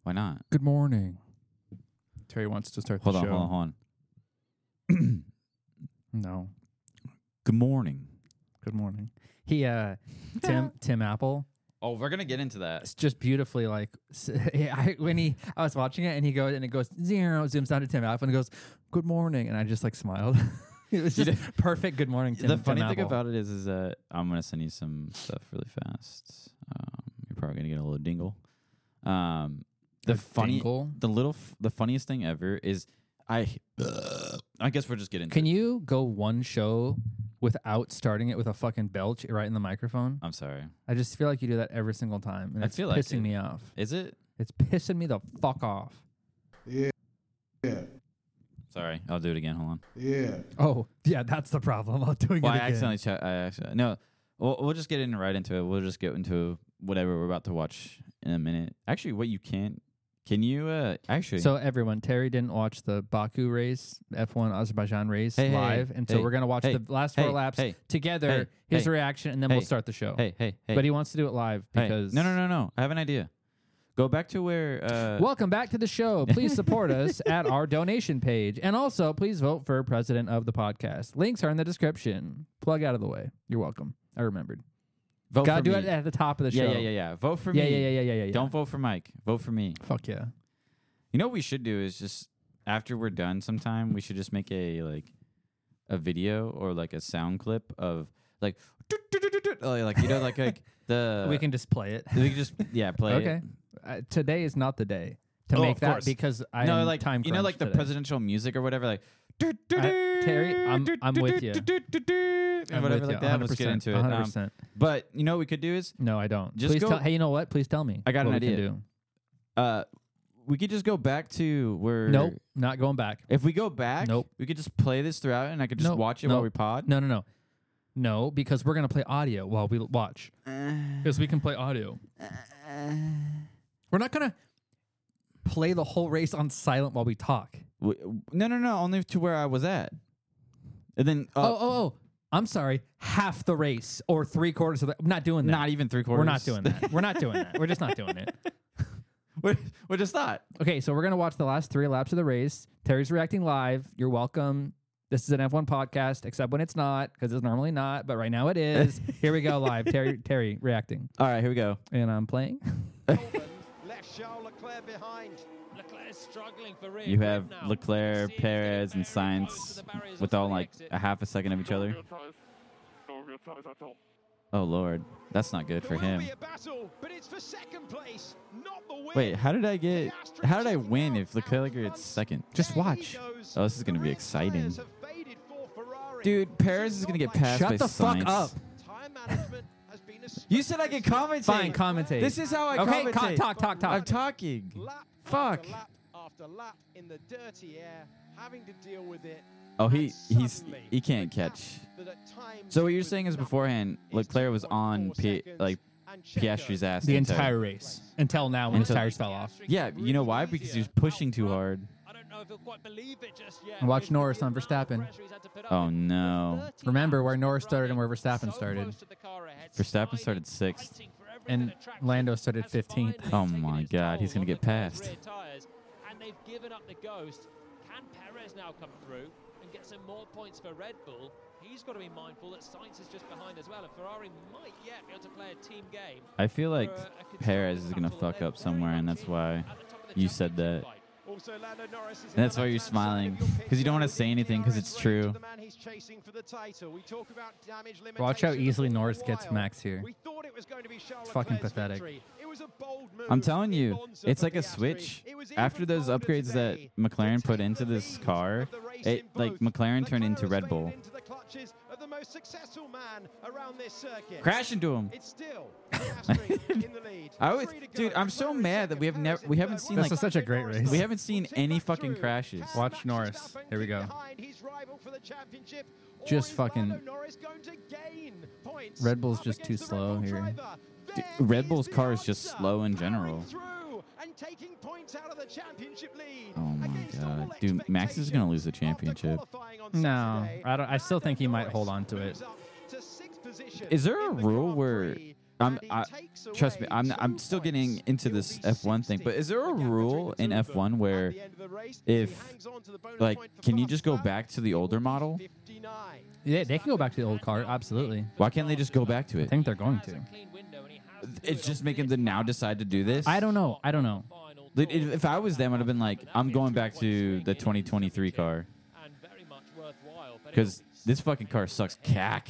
Why not? Good morning. Terry wants to start the show. Hold on. No. Good morning. Good morning. He, Tim Apple. Oh, we're gonna get into that. It's just beautifully like I was watching it and it goes 0, zooms down to Tim Apple and it goes good morning, and I just like smiled. It was just perfect. Good morning, Tim. The funny Tim thing Apple. about it is that I'm gonna send you some stuff really fast. You're probably gonna get a little dingle. The funniest thing ever is I guess we'll just get into. Can you go one show without starting it with a fucking belch right in the microphone? I'm sorry. I just feel like you do that every single time, and I it's feel like pissing it. me off. Is it? It's pissing me the fuck off. Yeah. Sorry, I'll do it again. Hold on. Yeah. Oh, yeah, that's the problem. I'm doing Well, it I again. accidentally. No, we'll just get right into it. We'll just get into whatever we're about to watch in a minute. Actually, what you can't. Can you actually? So everyone, Terry didn't watch the Baku race, F1 Azerbaijan race Hey, live, and so we're gonna watch the last 4 laps together. His reaction, and then we'll start the show. Hey. But he wants to do it live because No. I have an idea. Go back to where. Welcome back to the show. Please support us at our donation page, and also please vote for president of the podcast. Links are in the description. Plug out of the way. You're welcome. I remembered. Vote Gotta for do me. it at the top of the show. Yeah. Vote for Yeah, me. yeah. Don't vote for Mike. Vote for me. Fuck yeah. You know what we should do is just after we're done sometime, we should just make a video or like a sound clip of like the We can just play it. we can just play Okay. Today is not the day to make of that course. because I no am like time you know like crunched the today. presidential music or whatever like Terry, I'm with you. and whatever like that. Let's get into it. 100%. But you know what we could do is No, I don't. Just Please go- tell. Hey, you know what? Please tell me. I got what an we can idea. do. We could just go back to where Nope, not going back. If we go back, Nope. we could just play this throughout, and I could just Nope. watch it Nope. while we pod. No, because we're gonna play audio while we watch. Because we can play audio. We're not gonna play the whole race on silent while we talk. No. Only to where I was at, and then Oh. I'm sorry. Half the race or 3/4 of the. I'm not doing that. not even 3/4. We're not doing that. We're not doing that. We're just not doing it. We're just not. Okay, so we're going to watch the last 3 laps of the race. Terry's reacting live. You're welcome. This is an F1 podcast, except when it's not, because it's normally not, but right now it is. Here we go live. Terry reacting. All right, here we go. And I'm playing. Left Charles Leclerc behind. Leclerc's struggling for rear You grip have now. Leclerc, Seems to Perez, get and very close Sainz to the barriers with on all the like exit. a half a second of each other. Oh Lord, that's not good for It will him. be a battle, but it's for second place, not the win. Wait, how did I win if Leclerc gets second? Just watch. Oh, this is gonna be exciting. Dude, Perez is gonna get passed by Shut the fuck Sainz. up. You said I could commentate. Fine, commentate. This is how I Okay, commentate. talk. I'm talking. Fuck. Lap after lap in the dirty air, having to deal with it. Oh, and suddenly he can't the gap catch. that at times So what you're was saying is nothing beforehand, is Leclerc was 2.4 on seconds, and Checo Piastri's ass The entire- entire race. Until now when his Until- tires fell off. Yeah, you know why? Because he was pushing too hard. I don't know if he'll quite believe it just yet. And watch With Norris the on amount of Verstappen. pressure he's had to put up Oh with. no. 30 Remember laps where of Norris started and where running, Verstappen so started. close to the car ahead, Verstappen surviving, started 6th. fighting for everything And at track Lando speed, started and 15th. finally Oh taking my its God, he's toll gonna on get the car's passed. rear tyres, and they've given up the ghost. Can Perez now come through and get some more points for Red Bull? He's got to be mindful that Sainz is just behind as well, and Ferrari might yet be able to play a team game. I feel like for a Perez is controlled gonna battle, fuck and up they're somewhere, very and much that's why at the top of the you said championship that. fight. Also, Lando Norris is And that's why you're smiling, 'cause you don't wanna say anything 'cause it's true. Watch how easily Norris gets Max here. It's fucking pathetic. I'm telling you, it's like a switch. After those upgrades that McLaren put into this car, it like McLaren turned into Red Bull. Crash into him. It's still Piastri in the lead. Dude, I'm so mad that we haven't seen This like is such a great race. we haven't seen any fucking crashes. Watch Norris. Here we go. Just fucking- Red Bull's just too slow here. Dude, Red Bull's car is just slow in general. Oh my God, dude, Max is gonna lose the championship. No, I don't. I still think he might hold on to it. Is there a rule where Trust me, I'm still getting into this F1 thing. But is there a rule in F1 where if can you just go back to the older model? Yeah, they can go back to the old car. Absolutely. Why can't they just go back to I it? think they're going to. It's just making them now decide to do this. I don't know. If I was them, I'd have been like, I'm going back to the 2023 car because this fucking car sucks cack.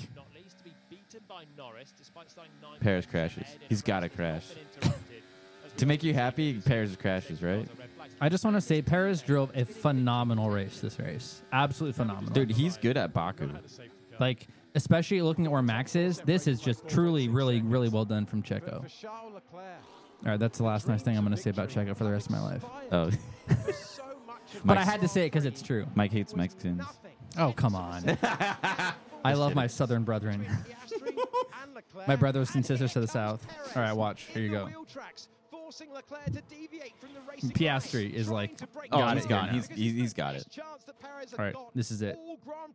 Perez crashes. He's got to crash. To make you happy, Perez crashes, right? I just want to say Perez drove a phenomenal race this race. Absolutely phenomenal. Dude, he's good at Baku. Like, especially looking at where Max is, this is just truly, really, really well done from Checo. All right, that's the last nice thing I'm going to say about Checo for the rest of my life. Oh. But I had to say it because it's true. Mike hates Mexicans. Oh, come on. I love my southern brethren. My brothers and sisters to the south. All right, watch. Here you go. Piastri is like, he's gone. He's got it. All right, this is it.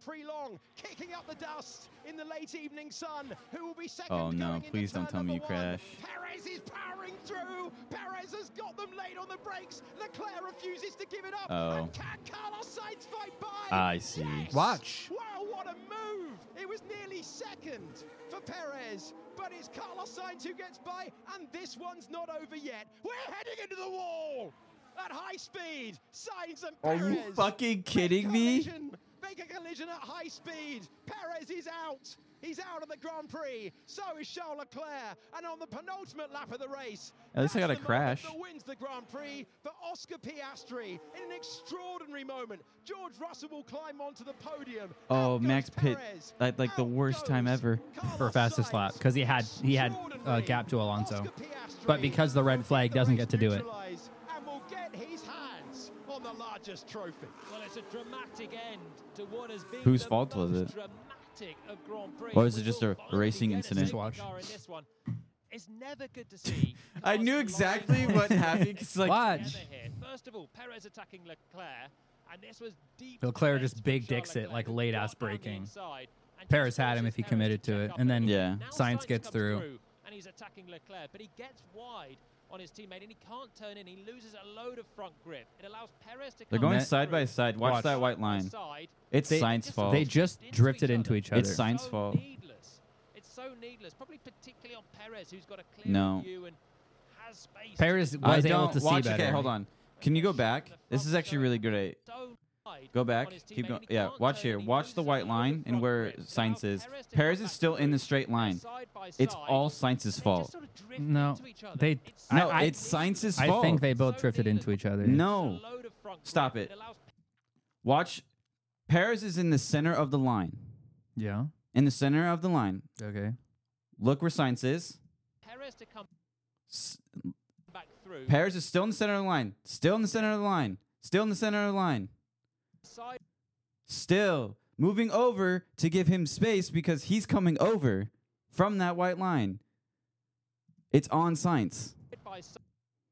Oh no! Please don't tell me you crash. Perez is powering through. Perez has got them late on the brakes. Leclerc refuses to give it up. Oh. And can Carlos Sainz fight by? I see. Yes. Watch. Wow, what a move! It was nearly second for Perez, but it's Carlos Sainz who gets by, and this one's not over yet. We're heading into the wall at high speed. Sainz and Are Perez. you fucking kidding me? Make a collision at high speed. Perez is out. He's out of the Grand Prix. So is Charles Leclerc. And on the penultimate lap of the race, At least I got a that's the crash. moment that wins the Grand Prix for Oscar Piastri in an extraordinary moment. George Russell will climb onto the podium. Oh, Out goes Max Pitt, Perez. like the Out worst time goes ever. For Carlos fastest lap, Sainz. because he had Extraordinary. gap to Alonso. Oscar Piastri But because the red flag doesn't get to do it. And will get his hands on the largest trophy. Well, it's a dramatic end to what has been Whose the fault was most it? dramatic of Grand Prix. Or is it We just will a finally racing get a incident? safety Watch. car in this one. It's never good to see. I knew cars exactly collide what together happened. It's like, Watch. here. First of all, Perez attacking Leclerc, and this was deep. Leclerc defense just big from Charles dicks it, Leclerc, like who late got ass down the braking. inside and Perez just had him forces if he Perez committed to check it, up and then Yeah. Now Sainz gets comes through. and he's attacking Leclerc, but he gets wide on his teammate, and he can't turn in. He loses a load of front grip. It allows Perez to. They're come going Net- side by side. Watch that white line. It's They- Sainz's fault. They just drifted into each other. It's Sainz's fault. It's so needless, probably particularly on Perez, who's got a clear No. view and has space. Perez I was able don't to see watch. better. Okay, hold on. Can you go back? This is actually really good. So wide Go back. on his Keep teammate, going. and he Yeah, can't watch turn here. in. He Watch the loses white a load line of and front where grip. It Sainz allows is. Perez to Perez come is back still in through the straight line. side by It's side. all Sainz's They just fault. sort of drift No, into each other. they. It's No, I, it's Sainz's I fault. think they both so drifted needless. into each other. No. There's a load of front Stop grip. it. Allows Watch. Perez is in the center of the line. Yeah. In the center of the line. Okay. Look where Sainz is. Perez to come S- back through. Perez is still in the center of the line. Still in the center of the line. Still in the center of the line. Side Still moving over to give him space because he's coming over from that white line. It's on Sainz. by side.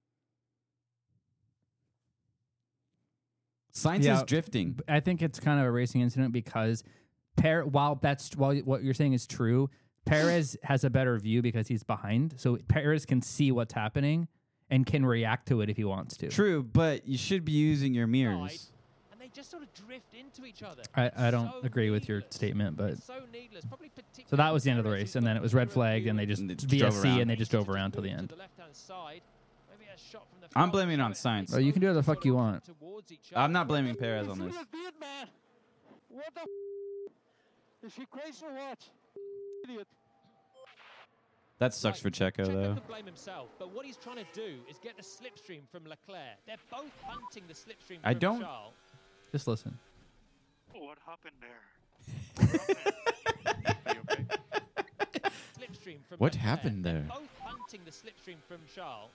Sainz Yeah. is drifting. I think it's kind of a racing incident because while what you're saying is true, Perez has a better view because he's behind. So Perez can see what's happening and can react to it if he wants to. True, but you should be using your mirrors. And they just sort of drift into each other. I don't So agree with your needless. statement, but It's so needless. Probably so that was the end of the race, and then it was red flagged, and they just And they drove VSC, around. and they just drove around till the end. I'm blaming it on Sainz. Well, you can do whatever the fuck you want. I'm not blaming Perez on this. What the Is she crazy or what? Idiot. That sucks for Checo, though. Could blame himself, but what he's trying to do is get the slipstream from Leclerc. They're both hunting the slipstream I from don't- Charles. Just listen. What happened there? Are you okay? Slipstream from What Leclerc. happened They're there? both hunting the slipstream from Charles.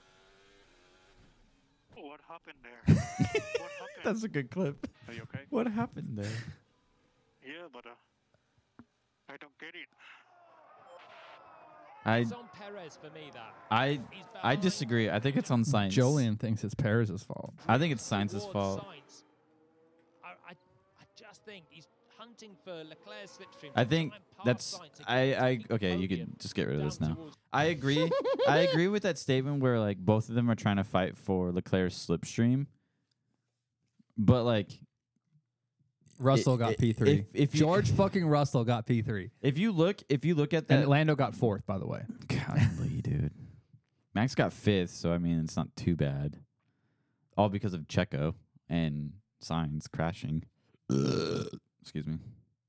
What happened there? What happened? That's a good clip. Are you okay? What happened there? Yeah, but I don't get it. It's on Perez for me, that. I He's I behind disagree. I think it's on Sainz. Julian thinks it's Perez's fault. I think it's Sainz's towards fault. Sainz. I just think he's hunting for Leclerc's slipstream. I think that's okay. You could just get rid of this now. I agree. I agree with that statement where like both of them are trying to fight for Leclerc's slipstream, but like Russell got P3. If George fucking Russell got P3. If you look at that, and Lando got 4th, by the way. Golly, dude. Max got 5th, so I mean it's not too bad. All because of Checo and Sainz crashing. Excuse me.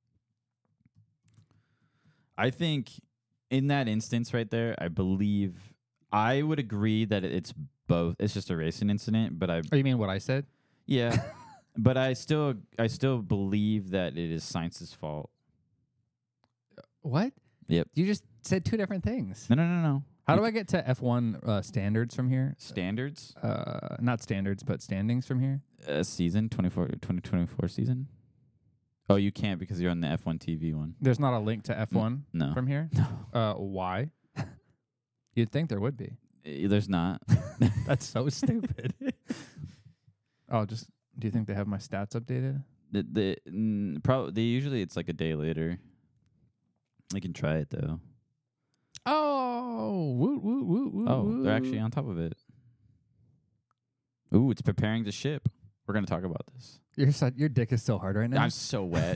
I think in that instance right there, I would agree that it's both. It's just a racing incident, but Oh, you mean what I said? Yeah. But I still believe that it is Sainz's fault. What? Yep. You just said 2 different things. No. How do I get to F1 standards from here? Standards? Not standards, but standings from here. Season 2024 season. Oh, you can't because you're on the F1 TV one. There's not a link to F1 no. from here? No. Why? You'd think there would be. There's not. That's so stupid. Oh, do you think they have my stats updated? Probably usually it's like a day later. I can try it though. Oh, woo. They're actually on top of it. Ooh, it's preparing to ship. We're gonna talk about this. Your dick is so hard right now. I'm so wet.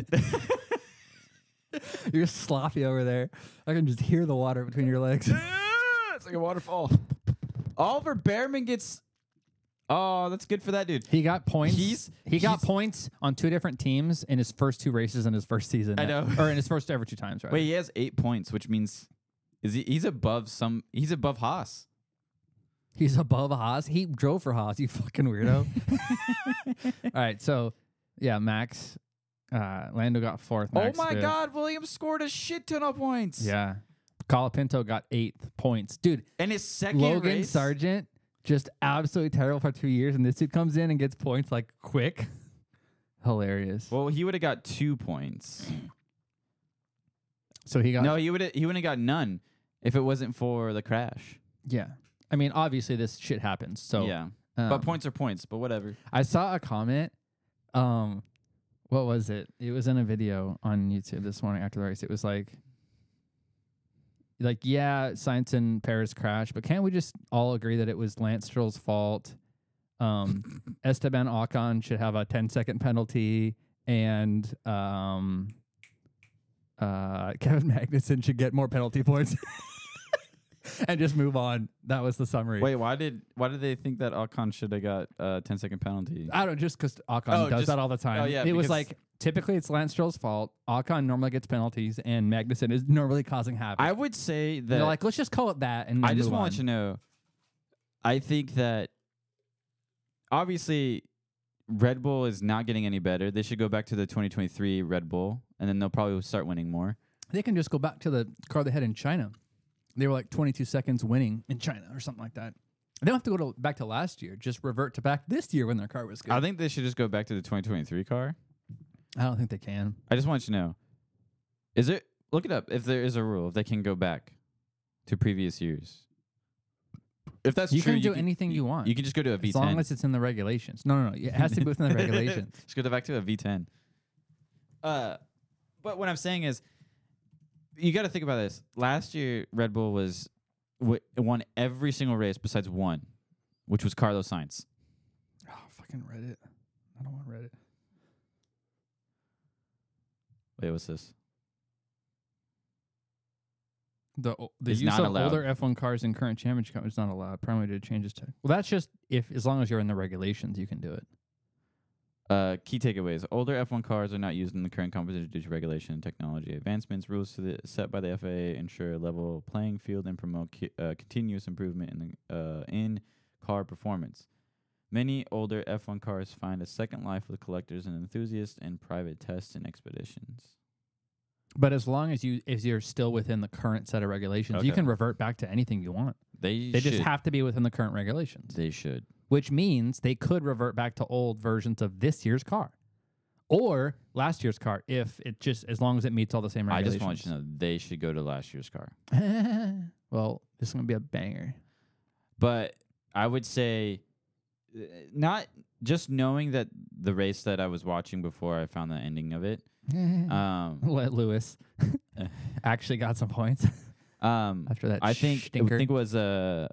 You're sloppy over there. I can just hear the water between your legs. It's like a waterfall. Oliver Behrman gets. Oh, that's good for that dude. He got points. He got points on 2 different teams in his first 2 races in his first season. I know, or in his first ever 2 times. Right? Wait, he has 8 points, which means he's above He's above Haas. He's above Haas. He drove for Haas. You fucking weirdo. All right, so yeah, Max. Lando got 4th. Max oh my 5th. God, Williams scored a shit ton of points. Yeah, Colapinto got 8th points, dude. And his second Logan race, Sargent. Just absolutely terrible for 2 years, and this dude comes in and gets points like quick. Hilarious. Well, he would have got 2 points. So he got he wouldn't have got none if it wasn't for the crash. Yeah, I mean, obviously this shit happens. So yeah, but points are points. But whatever. I saw a comment. What was it? It was in a video on YouTube this morning after the race. It was like, yeah, Sainz and Perez crashed, but can't we just all agree that it was Lance Stroll's fault? Esteban Ocon should have a 10-second penalty, and Kevin Magnussen should get more penalty points. And just move on. That was the summary. Wait, why did they think that Ocon should have got a 10-second penalty? I don't know, just because Ocon does that all the time. Oh, yeah, it was like, typically it's Lance Stroll's fault. Ocon normally gets penalties, and Magnussen is normally causing havoc. I would say that... They're like, let's just call it that. And I just want to you to know, I think that obviously Red Bull is not getting any better. They should go back to the 2023 Red Bull, and then they'll probably start winning more. They can just go back to the car they had in China. They were like 22 seconds winning in China or something like that. They don't have to go back to last year. Just revert to back this year when their car was good. I think they should just go back to the 2023 car. I don't think they can. I just want you to know. Is it? Look it up. If there is a rule, if they can go back to previous years. If that's you true, can do anything you want. You can just go to a V10. As long as it's in the regulations. No. It has to be within the regulations. Just go back to a V10. But what I'm saying is, you got to think about this. Last year, Red Bull won every single race besides one, which was Carlos Sainz. Oh, fucking Reddit. I don't want Reddit. Wait, what's this? The It's use not of allowed. older F1 cars in current championship companies is not allowed. Primary did changes to. Well, that's just as long as you're in the regulations, you can do it. Key takeaways. Older F1 cars are not used in the current competition due to regulation and technology advancements. Rules set by the FAA ensure a level playing field and promote continuous improvement in car performance. Many older F1 cars find a second life with collectors and enthusiasts in private tests and expeditions. But as long as you're still within the current set of regulations, you can revert back to anything you want. They just have to be within the current regulations. They should. Which means they could revert back to old versions of this year's car or last year's car if it just, as long as it meets all the same regulations. I just want you to know they should go to last year's car. Well, this is going to be a banger. But I would say not just knowing that the race that I was watching before I found the ending of it. Let Lewis actually got some points after that. I think stinker. was a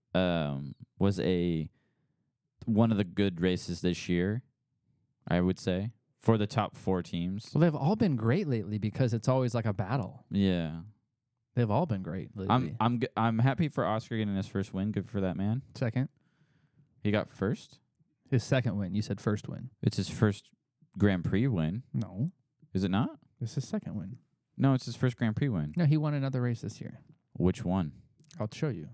one of the good races this year, I would say, for the top 4 teams. Well, they've all been great lately because it's always like a battle. Yeah. They've all been great lately. I'm happy for Oscar getting his first win. Good for that man. Second. He got first? His second win. You said first win. It's his first Grand Prix win. No. Is it not? It's his second win. No, it's his first Grand Prix win. No, he won another race this year. Which one? I'll show you.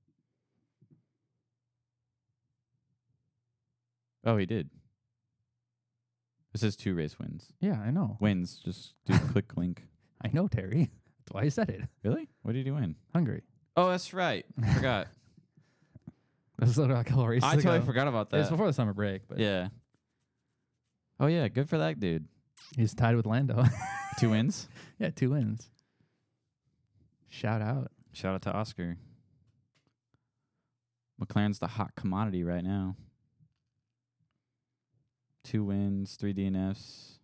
Oh, he did. It says 2 race wins. Yeah, I know. Wins. Just do click link. I know, Terry. That's why I said it. Really? What did he win? Hungary. Oh, that's right. I forgot. That's literally a couple races I ago. totally forgot about It was that. before the summer break. But Yeah. Oh, yeah. Good for that dude. he's tied with Lando. 2 wins. Yeah, 2 wins. Shout out. Shout out to Oscar. McLaren's the hot commodity right now. 2 wins, 3 DNFs.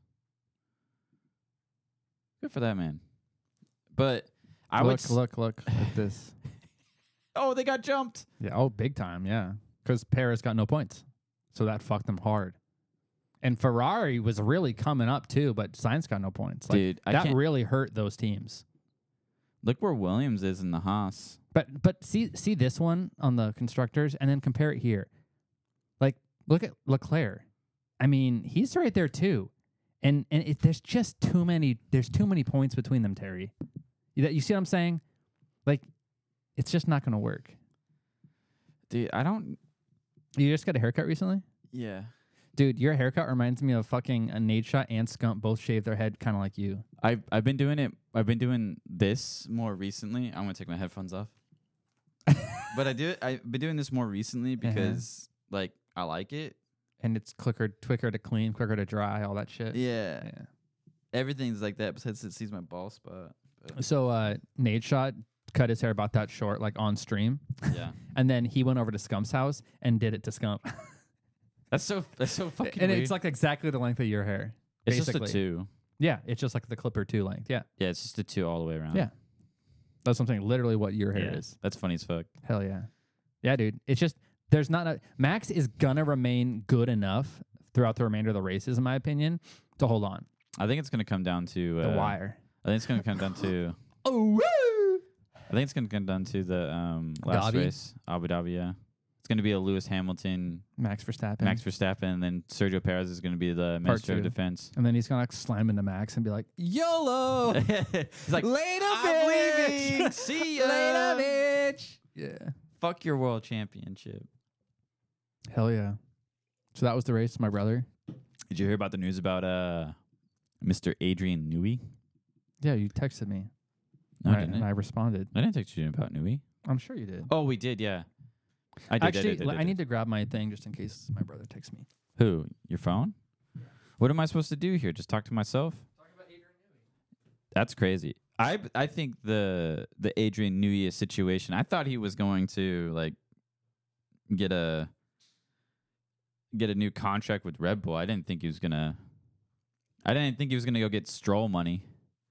Good for that man. But I would look at this. Oh, they got jumped. Yeah. Oh, big time. Yeah. Because Perez got no points. So that fucked them hard. And Ferrari was really coming up too, but Sainz got no points. Like, Dude, I that can't really hurt those teams. look where Williams is in the Haas. But see this one on the constructors and then compare it here. Like, look at Leclerc. I mean, he's right there too. And there's just too many points between them, Terry. You see what I'm saying? Like, it's just not going to work. Dude, I don't. You just got a haircut recently? Yeah. Dude, your haircut reminds me of fucking Nate Shot and Scump both shaved their head kind of like you. I've been doing it. I've been doing this more recently. I'm gonna take my headphones off. But I've been doing this more recently because like I like it. And it's quicker to clean, quicker to dry, all that shit. Yeah. Everything's like that besides it sees my ball spot. But So Nate Shot cut his hair about that short, like on stream. yeah. And then he went over to Scump's house and did it to Scump. That's so fucking And weird. it's like exactly the length of your hair. it's basically. just a 2. Yeah, it's just like the Clipper 2 length. Yeah. Yeah, it's just a 2 all the way around. Yeah. That's something literally what your hair Yeah. is. That's funny as fuck. Hell yeah. Yeah, dude. It's just there's not a Max is gonna remain good enough throughout the remainder of the races, in my opinion, to hold on. I think it's gonna come down to The wire. I think it's gonna come down to I think it's gonna come down to the last Dhabi? race, Abu Dhabi. Yeah, it's gonna be a Lewis Hamilton, Max Verstappen. Max Verstappen, and then Sergio Perez is gonna be the Minister of 2. Defense. And then he's gonna like slam into Max and be like, YOLO! He's like, Later, I'm bitch! leaving. See ya. Later, bitch! Yeah. Fuck your world championship. Hell yeah. So that was the race, my brother. Did you hear about the news about Mr. Adrian Newey? Yeah, you texted me. No, Right, didn't and I? I responded. I didn't text you about Newey. I'm sure you did. Oh, we did, yeah. I did. Actually, I I need to grab my thing just in case my brother texts me. Who? Your phone? What am I supposed to do here? Just talk to myself? That's crazy. I think the Adrian Newey situation. I thought he was going to like get a new contract with Red Bull. I didn't think he was gonna go get Stroll money.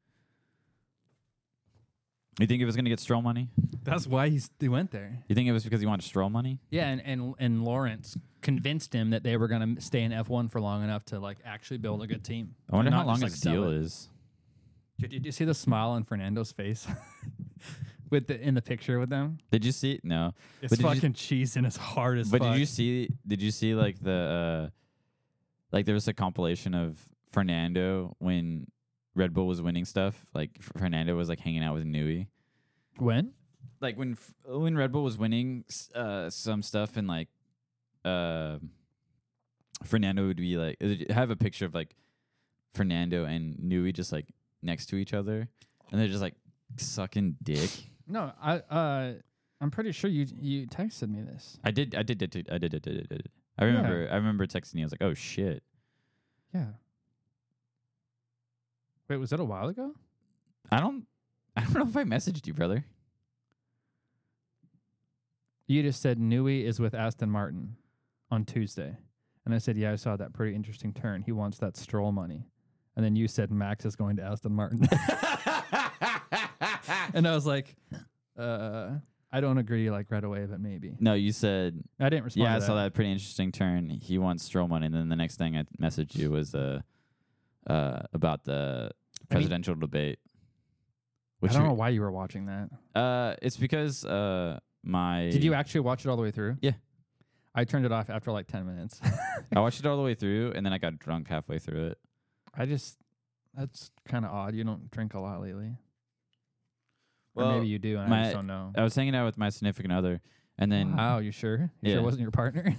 You think he was gonna get Stroll money? That's why he went there. You think it was because he wanted Stroll money? Yeah, and Lawrence convinced him that they were going to stay in F1 for long enough to like actually build a good team. I wonder how Not long just, his like, deal sell it. is. Did you see the smile on Fernando's face with in the picture with them? Did you see? No. It's But did you- fucking cheese and it's hard as But fuck. did you see like the like there was a compilation of Fernando when Red Bull was winning stuff. Like Fernando was like hanging out with Newey. When? Like when Red Bull was winning some stuff and like Fernando would be like have a picture of like Fernando and Newey just like next to each other and they're just like sucking dick. No, I'm pretty sure you texted me this. I did. I remember texting you. I was like, "Oh shit." Yeah. Wait, was that a while ago? I don't know if I messaged you, brother. You just said Newey is with Aston Martin. on Tuesday. And I said, yeah, I saw that pretty interesting turn. He wants that Stroll money. And then you said Max is going to Aston Martin. And I was like, I don't agree like right away, but maybe. No, you said... I didn't respond Yeah, to I that. saw that pretty interesting turn. He wants Stroll money, and then the next thing I messaged you was about the presidential debate. I don't know why you were watching that. It's because my... Did you actually watch it all the way through? Yeah. I turned it off after like 10 minutes. I watched it all the way through, and then I got drunk halfway through it. That's kind of odd. You don't drink a lot lately. Well, or maybe you do, and I just don't know. I was hanging out with my significant other, and then... Wow, you sure? You sure it wasn't your partner?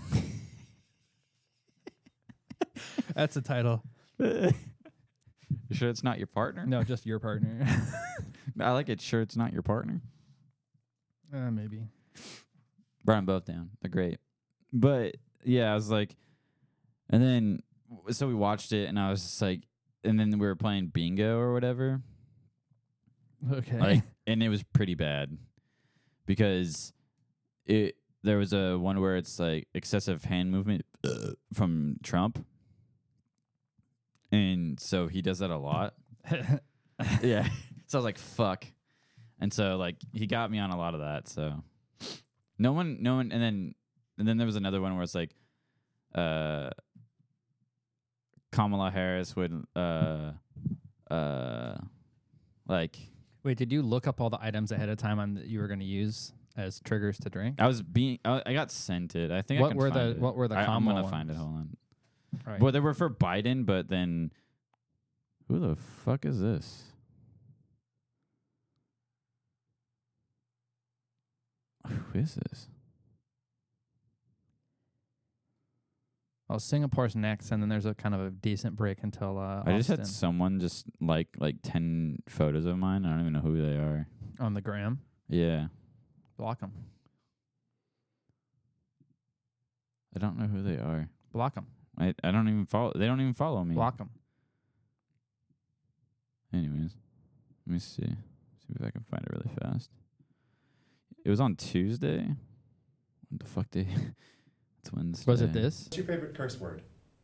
That's the title. You sure it's not your partner? No, just your partner. I like it. Sure it's not your partner? Maybe. Brought them both down. They're great. But, yeah, I was like... And then... So we watched it, and I was just like... And then we were playing bingo or whatever. Okay. Like, and it was pretty bad. Because there was a one where it's like excessive hand movement from Trump. And so he does that a lot. Yeah. So I was like, fuck. And so like he got me on a lot of that. So no one and then there was another one where it's like Kamala Harris would like... Wait, did you look up all the items ahead of time that you were going to use as triggers to drink? I got sent it. I think what were the I'm Kamala gonna find it. ones? Hold on. Right. Well, they were for Biden, but then who the fuck is this? Who is this? Oh, Singapore's next, and then there's a kind of a decent break until I just had someone just like 10 photos of mine. I don't even know who they are. on the gram. Yeah. Block them. I don't know who they are. Block them. I don't even follow. They don't even follow me. Block them. Anyways, let me see. See if I can find it really fast. It was on Tuesday. What the fuck day? It's Wednesday. Was it this? What's your favorite curse word?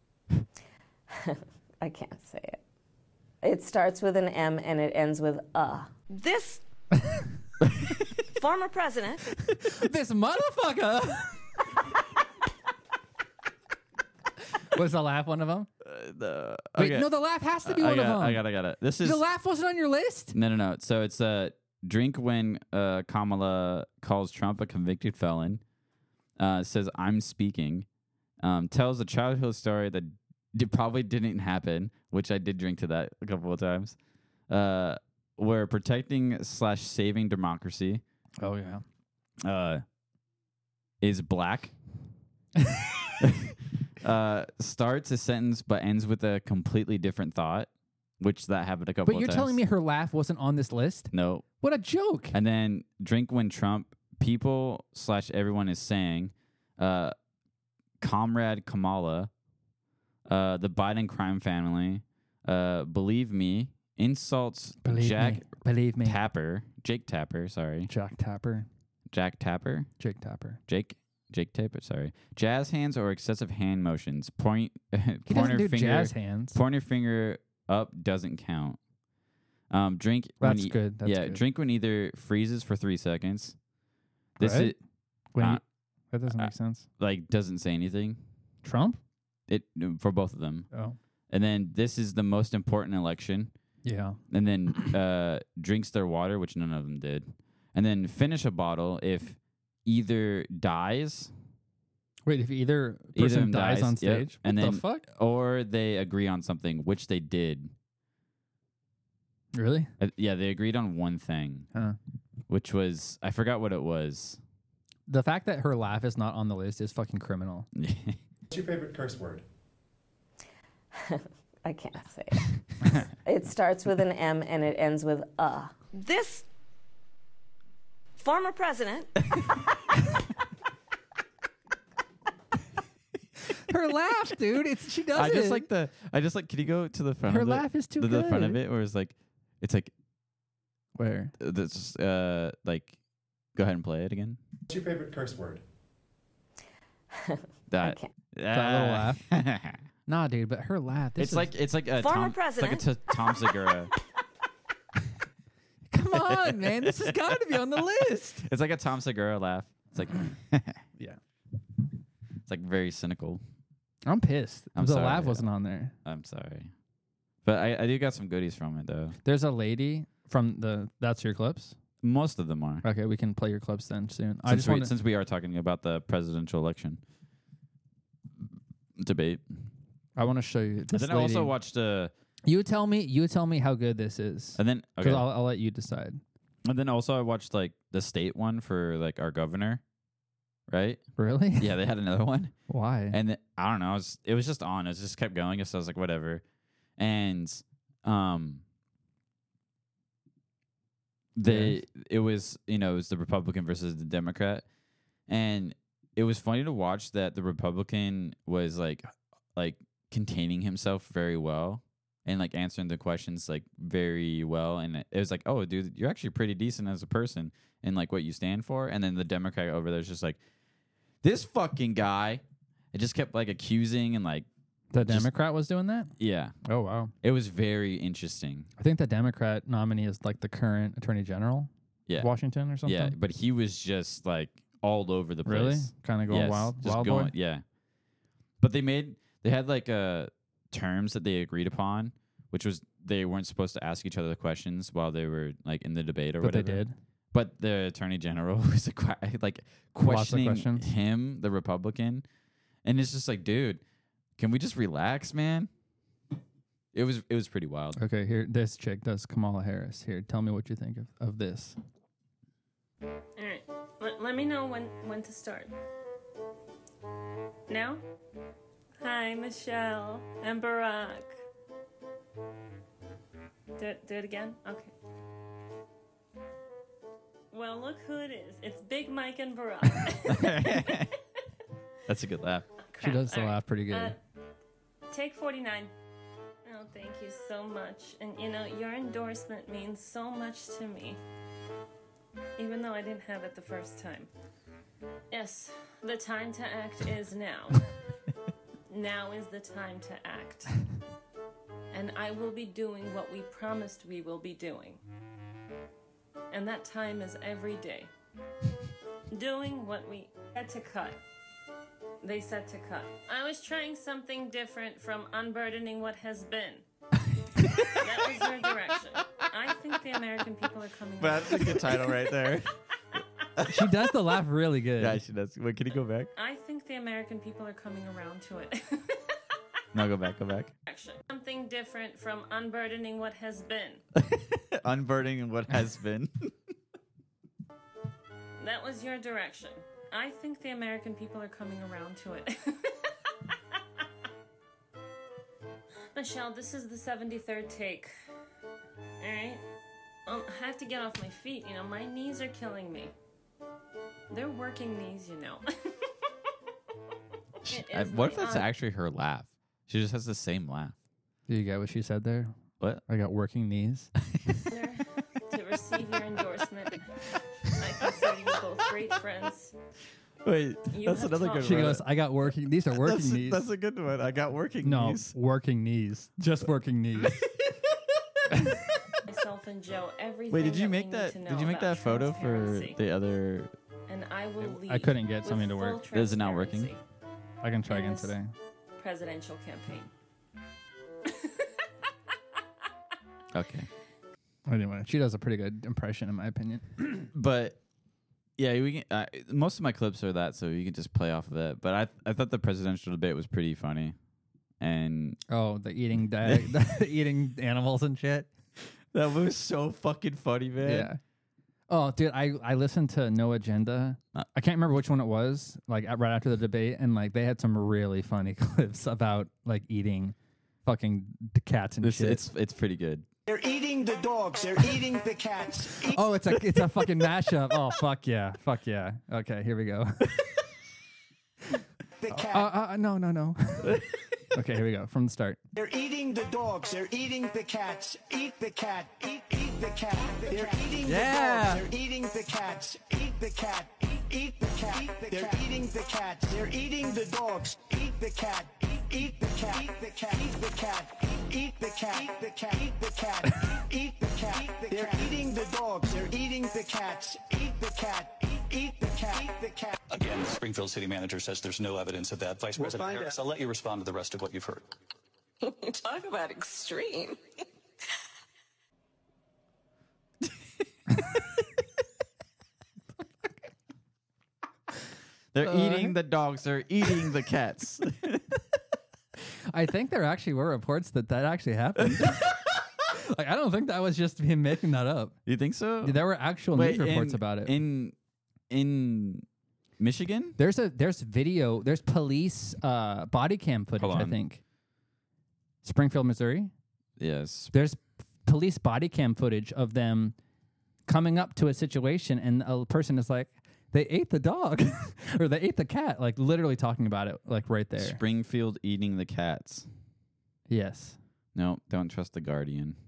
I can't say it. It starts with an M and it ends with This former president. This motherfucker. Was the laugh one of them? Wait, no, the laugh has to be one of them. I got it. This is the laugh wasn't on your list? No. So it's drink when Kamala calls Trump a convicted felon. Says I'm speaking. Tells a childhood story that probably didn't happen, which I did drink to that a couple of times. We're protecting / saving democracy. Oh yeah. Is black. Starts a sentence but ends with a completely different thought, which that happened a couple of times. But you're telling me her laugh wasn't on this list? No. What a joke. And then drink when Trump people / everyone is saying, Comrade Kamala, the Biden crime family, believe me, insults Believe me. Jake Tapper, sorry. Jack Tapper. Jack Tapper? Jake Tapper. Jake Tapper, sorry. Jazz hands or excessive hand motions. He doesn't do jazz hands. Pointer finger up doesn't count. Drink That's when good. That's good. Drink when either freezes for 3 seconds. This Right? is That doesn't make sense. like doesn't say anything. Trump? It for both of them. Oh. And then this is the most important election. Yeah. And then drinks their water, which none of them did. And then finish a bottle if either dies. Wait, if either person dies on stage? Yep. And what then, the fuck? Or they agree on something, which they did. Really? Yeah, they agreed on one thing, Huh. which was, I forgot what it was. The fact that her laugh is not on the list is fucking criminal. What's your favorite curse word? I can't say it. It starts with an M and it ends with This former president. Her laugh, dude. She does I it. just like, can you go to the front Her of it? laugh is too the good. The front of it where it's like, Where? this, like, go ahead and play it again. What's your favorite curse word? That That little laugh. Nah, dude, but her laugh. It's like a Former Tom, president. It's like a Tom Segura. Come on, man. This has got to be on the list. It's like a Tom Segura laugh. It's like Yeah. it's like very cynical. I'm pissed. I'm the sorry, laugh yeah. wasn't on there. I'm sorry, but I do got some goodies from it though. There's a lady from the That's Your Clips. Most of them are. Okay, we can play your clips then soon. Since we are talking about the presidential election debate. I want to show you this And then I also watched You tell me how good this is. and then Because okay. I'll let you decide. And then also I watched like the state one for like our governor, right? Really? Yeah, they had another one. Why? And I don't know, it was just on. It just kept going. So I was like, whatever. And it was the Republican versus the Democrat, and it was funny to watch that the Republican was like containing himself very well and like answering the questions like very well, and it was like, oh dude, you're actually pretty decent as a person and like what you stand for. And then the Democrat over there's just like, this fucking guy. It just kept like accusing and like the Democrat was doing that? yeah. Oh wow. It was very interesting. I think the Democrat nominee is like the current Attorney General Yeah. of Washington or something. Yeah, but he was just like all over the place. Really? Kind of going Yes, wild just boy? Yeah. But they had like terms that they agreed upon, which was they weren't supposed to ask each other the questions while they were like in the debate or But whatever. they did. But the Attorney General was like questioning him, the Republican, and it's just like, dude, can we just relax, man? It was pretty wild. Okay, here this chick does Kamala Harris. Here, tell me what you think of this. All right, let me know when to start. Now? Hi, Michelle and Barack. Do it again? Okay. Well, look who it is. It's Big Mike and Barack. That's a good laugh. She does the laugh pretty good. Take 49. Oh, thank you so much. And your endorsement means so much to me. Even though I didn't have it the first time. Yes, the time to act is now. Now is the time to act. And I will be doing what we promised we will be doing. And that time is every day. Doing what we had to cut. They said to cut. I was trying something different from unburdening what has been. That was your direction. I think the American people are coming around. That's a good title right there. She does the laugh really good. Yeah, she does. Wait, can you go back? I think the American people are coming around to it. No, go back. Something different from unburdening what has been. Unburdening what has been. That was your direction. I think the American people are coming around to it. Michelle, this is the 73rd take. Alright? I have to get off my feet, my knees are killing me. They're working knees, What if that's actually her laugh? She just has the same laugh. Do you get what she said there? What? I got working knees. To receive your endorsement, I consider you both great friends. Wait, that's another good one. She goes, I got working. These are working knees. That's a good one. I got working knees. No, working knees. Just working knees. Myself and Joe, everything. Wait, did you that make we that? need to Did know you make about that photo for transparency. the other? And I will lead. I couldn't get with something to full work. Is it not working? transparency I can try in again this today. Presidential campaign. Okay, Anyway, she does a pretty good impression, in my opinion. but yeah, we can. Most of my clips are that, so you can just play off of it. But I thought the presidential debate was pretty funny, and Oh, the eating the eating animals and shit. that was so fucking funny, man. Yeah. Oh, dude, I listened to No Agenda. I can't remember which one it was. Like right after the debate, and like they had some really funny clips about like eating fucking the cats and shit. It's pretty good. They're eating the dogs. They're eating the cats. Oh, it's a fucking mashup. Oh, fuck yeah. Okay, here we go. The cat. No. Okay, here we go from the start. They're eating the dogs. They're eating the cats. Eat the cat. Eat the cat. They're eating the dogs. They're eating the cats. Eat the cat. Eat Eat the cat. They're eating the cat. They're eating the dogs. Eat the cat. Eat the cat. Eat the cat. Eat the cat. Eat the cat. Eat the cat. Eat the cat. Eat the cat. They're eating the dogs. They're eating the cats. Eat the cat. Eat the cat. Eat the cat. Again, the Springfield city manager says there's no evidence of that. Vice President Harris, I'll let you respond to the rest of what you've heard. Talk about extreme. They're eating the dogs. They're eating the cats. I think there actually were reports that actually happened. Like, I don't think that was just him making that up. You think so? There were actual news reports about it. In Michigan? There's video. There's police body cam footage, I think. Springfield, Missouri? Yes. There's police body cam footage of them coming up to a situation, and a person is like, they ate the dog or they ate the cat, like literally talking about it, like right there. Springfield eating the cats. Yes. No, don't trust the Guardian.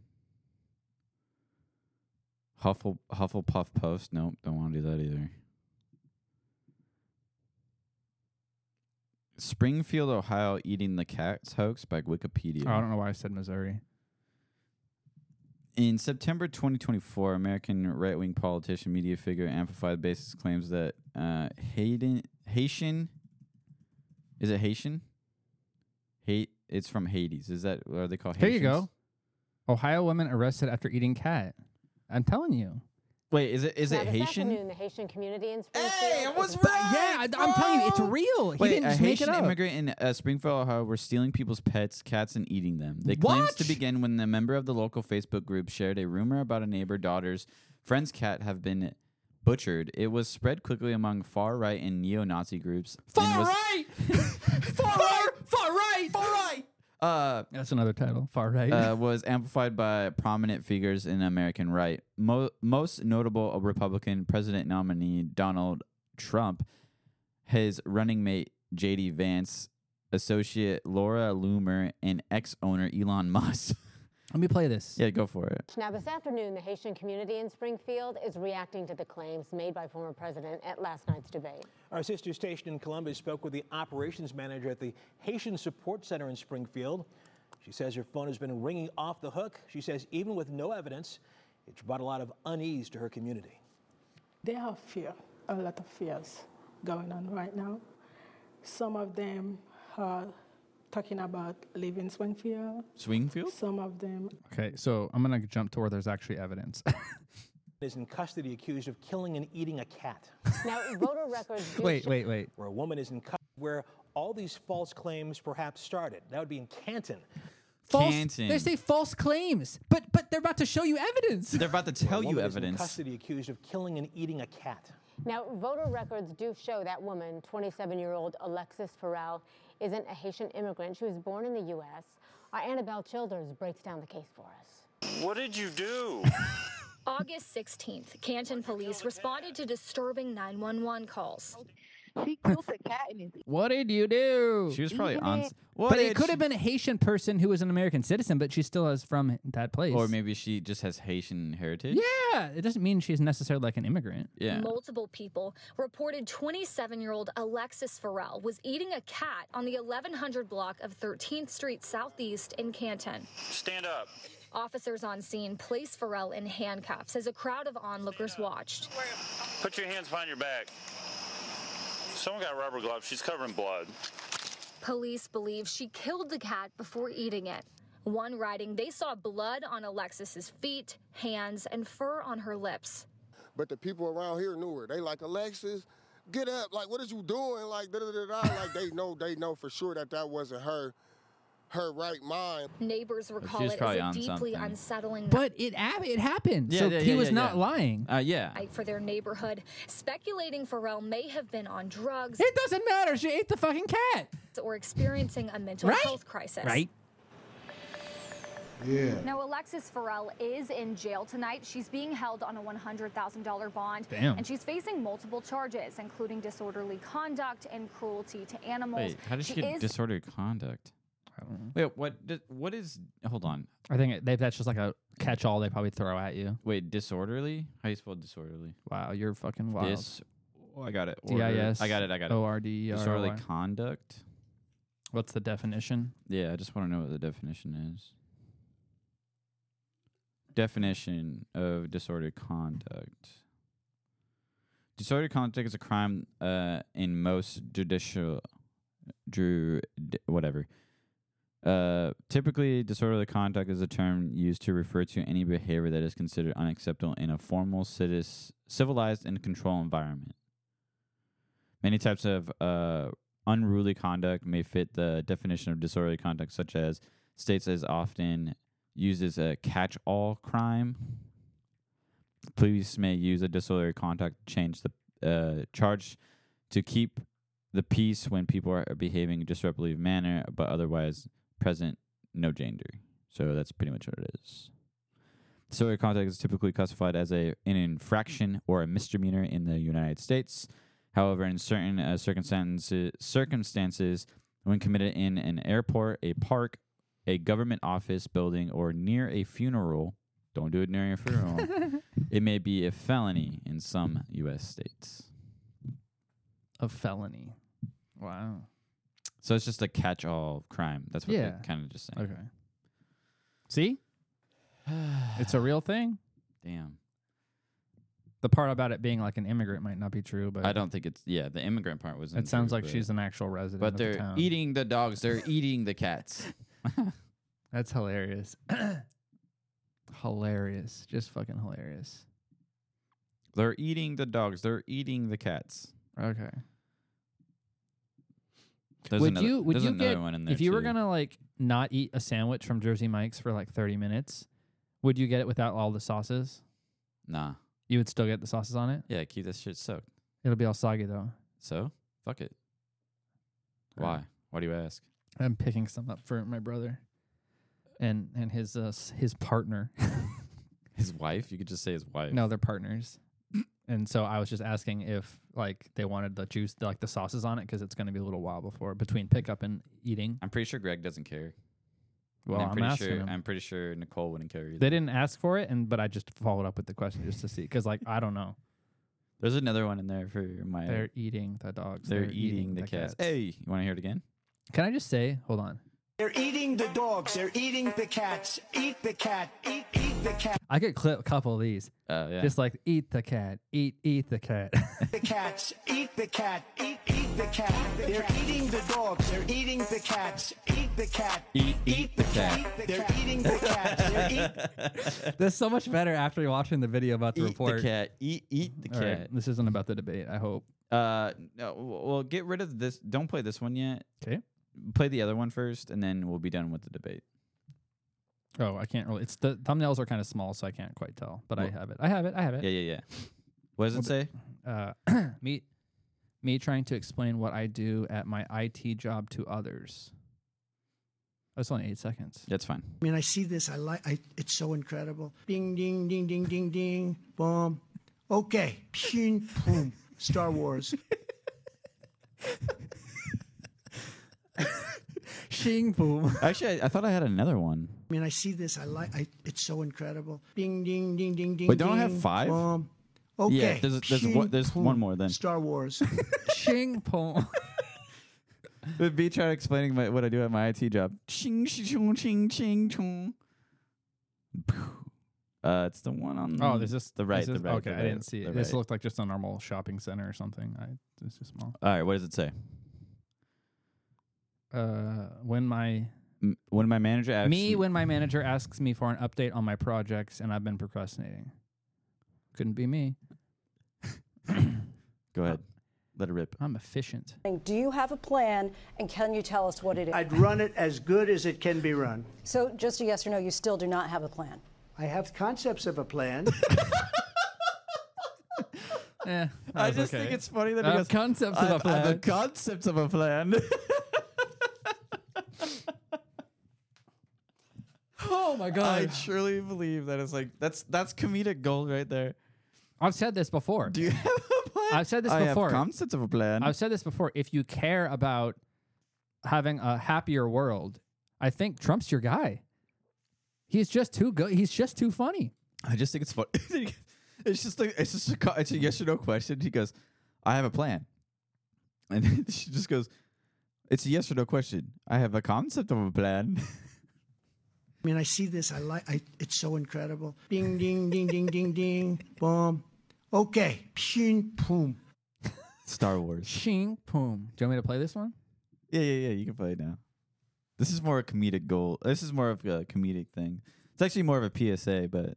Hufflepuff Post. Nope, don't want to do that either. Springfield, Ohio eating the cats hoax by Wikipedia. Oh, I don't know why I said Missouri. In September 2024, American right-wing politician, media figure, amplified basis claims that Haitian. Is it Haitian? It's from Hades. Is that what are they called? Here Haitians? you go. Ohio woman arrested after eating cat. I'm telling you. Wait, is it Haitian? The Haitian community in Springfield. Hey, I was right. Yeah, I'm telling you, it's real. He didn't just make it Haitian up. immigrant in Springfield, Ohio, were stealing people's pets, cats, and eating them. They claims to begin when a member of the local Facebook group shared a rumor about a neighbor daughter's friend's cat have been butchered. It was spread quickly among far-right and neo-Nazi groups. Far-right! Far-right! Far-right! Far-right! That's another title. Far right. Was amplified by prominent figures in the American right. Most notable Republican president nominee Donald Trump, his running mate J.D. Vance, associate Laura Loomer, and ex-owner Elon Musk. Let me play this. Yeah, go for it. Now, this afternoon, the Haitian community in Springfield is reacting to the claims made by former president at last night's debate. Our sister station in Columbus spoke with the operations manager at the Haitian Support Center in Springfield. She says her phone has been ringing off the hook. She says even with no evidence, it's brought a lot of unease to her community. They have fear, a lot of fears going on right now. Some of them are talking about leaving Springfield. Springfield? Some of them. Okay, so I'm going to jump to where there's actually evidence. Is in custody accused of killing and eating a cat. Now, voter records do Wait. Where a woman is in custody, where all these false claims perhaps started. That would be in Canton. Canton. They say false claims, but they're about to show you evidence. They're about to tell you evidence. In custody accused of killing and eating a cat. Now, voter records do show that woman, 27-year-old Alexis Farrell, isn't a Haitian immigrant. She was born in the U.S. Our Annabelle Childers breaks down the case for us. What did you do? August 16th, Canton police responded to disturbing 911 calls. She killed the cat in his. What did you do? She was probably on. But it could have been a Haitian person who was an American citizen, but she still is from that place. Or maybe she just has Haitian heritage. Yeah, it doesn't mean she's necessarily like an immigrant. Yeah. Multiple people reported 27-year-old Alexis Farrell was eating a cat on the 1100 block of 13th Street Southeast in Canton. Stand up. Officers on scene placed Farrell in handcuffs as a crowd of onlookers watched. Put your hands behind your back. Someone got rubber gloves. She's covered in blood. Police believe she killed the cat before eating it. One writing, they saw blood on Alexis's feet, hands, and fur on her lips. But the people around here knew her. They like, Alexis, get up. Like, what is you doing? Like, da-da-da-da. Like, they know for sure that wasn't her right mind. Neighbors recall it as a deeply unsettling. But it happened. Yeah, so yeah, he yeah, was yeah, not yeah. lying. Yeah. For their neighborhood, speculating Farrell may have been on drugs. It doesn't matter. She ate the fucking cat. Or experiencing a mental health crisis. Right. Yeah. Now, Alexis Farrell is in jail tonight. She's being held on a $100,000 bond. Damn. And she's facing multiple charges, including disorderly conduct and cruelty to animals. Wait, how did she get disorderly conduct? I don't know. Wait, what is... Hold on. I think that's just like a catch-all they probably throw at you. Wait, disorderly? How do you spell disorderly? Wow, you're fucking wild. I got it. DIS. I got it. ORD. Disorderly conduct. What's the definition? Yeah, I just want to know what the definition is. Definition of disorderly conduct. Disorderly conduct is a crime in most typically, disorderly conduct is a term used to refer to any behavior that is considered unacceptable in a formal, civilized, and controlled environment. Many types of unruly conduct may fit the definition of disorderly conduct, such as states as often used as a catch-all crime. Police may use a disorderly conduct to change the charge to keep the peace when people are behaving in a disruptive manner, but otherwise present no danger. So that's pretty much what it is. Disorderly conduct is typically classified as an infraction or a misdemeanor in the United States. However, in certain circumstances, when committed in an airport, a park, a government office building, or near a funeral, don't do it near a funeral, it may be a felony in some U.S. states. A felony. Wow. So it's just a catch-all crime. That's what they're kind of just saying. Okay. See? It's a real thing. Damn. The part about it being like an immigrant might not be true, but I don't think it's the immigrant part wasn't. It sounds true, like she's an actual resident. But of they're the town. eating the dogs. They're eating the cats. That's hilarious. Hilarious. Just fucking hilarious. They're eating the dogs. They're eating the cats. Okay. There's would another, you there's get another one in there if you were too. gonna like not eat a sandwich from Jersey Mike's for like 30 minutes? Would you get it without all the sauces? Nah. You would still get the sauces on it? Yeah, keep that shit soaked. It'll be all soggy though. So fuck it. Why? Why do you ask? I'm picking some up for my brother and his partner. His wife? You could just say his wife. No, they're partners. And so I was just asking if like they wanted the juice, like the sauces on it, because it's going to be a little while between pickup and eating. I'm pretty sure Greg doesn't care. Well, I'm pretty asking sure. him. I'm pretty sure Nicole wouldn't care either. They didn't ask for it, but I just followed up with the question just to see, because like I don't know. There's another one in there for my. They're eating the dogs. They're eating the cats. Hey, you want to hear it again? Can I just say? Hold on. They're eating the dogs. They're eating the cats. Eat the cat. Eat the cat. I could clip a couple of these. Yeah. Just like eat the cat. Eat the cat. The cats. Eat the cat. Eat the cat. They're eating the dogs. They're eating the cats. Eat the cat. Eat the cat. They're eating the cats. That's so much better after watching the video about the report. The cat. Eat the All cat. right, this isn't about the debate, I hope. No, well, get rid of this. Don't play this one yet. Okay. Play the other one first, and then we'll be done with the debate. Oh, I can't really. It's the thumbnails are kind of small, so I can't quite tell. But I have it. Yeah. What does it say? Me trying to explain what I do at my IT job to others. That's only 8 seconds. That's fine. I mean, I see this. It's so incredible. Ding, ding, ding, ding, ding, ding. Boom. Okay. Pshing, boom. Star Wars. Shing boom. Actually, I thought I had another one. I mean, I see this. It's so incredible. Ding, ding, ding, ding, ding. Wait, don't I have ding, 5? Boom. Okay. Yeah, there's one more then. Star Wars. Shing boom. With me trying explaining what I do at my IT job. Ching ching ching ching ching. It's the one on. Oh, there's just the right. the right. Okay, I didn't see it. This looked like just a normal shopping center or something. It's just small. All right, what does it say? When my manager asks me for an update on my projects and I've been procrastinating. Couldn't be me. Go ahead. Let it rip. I'm efficient. Do you have a plan, and can you tell us what it is? I'd run it as good as it can be run. So just a yes or no, you still do not have a plan? I have concepts of a plan. I just think it's funny that I have concepts of a plan. I have the concepts of a plan. Oh my god! I truly believe that it's like that's comedic gold right there. I've said this before. Do you have a plan? I've said this I before. have concepts of a plan. I've said this before. If you care about having a happier world, I think Trump's your guy. He's just too good. He's just too funny. I just think it's funny. It's a yes or no question. He goes, I have a plan. And then she just goes, it's a yes or no question. I have a concept of a plan. I mean, I see this. It's so incredible. Ding, ding, ding, ding, ding, ding. Boom. Okay. Pshin, boom. Star Wars. Shing, boom. Do you want me to play this one? Yeah. You can play it now. This is more a comedic goal. This is more of a comedic thing. It's actually more of a PSA, but.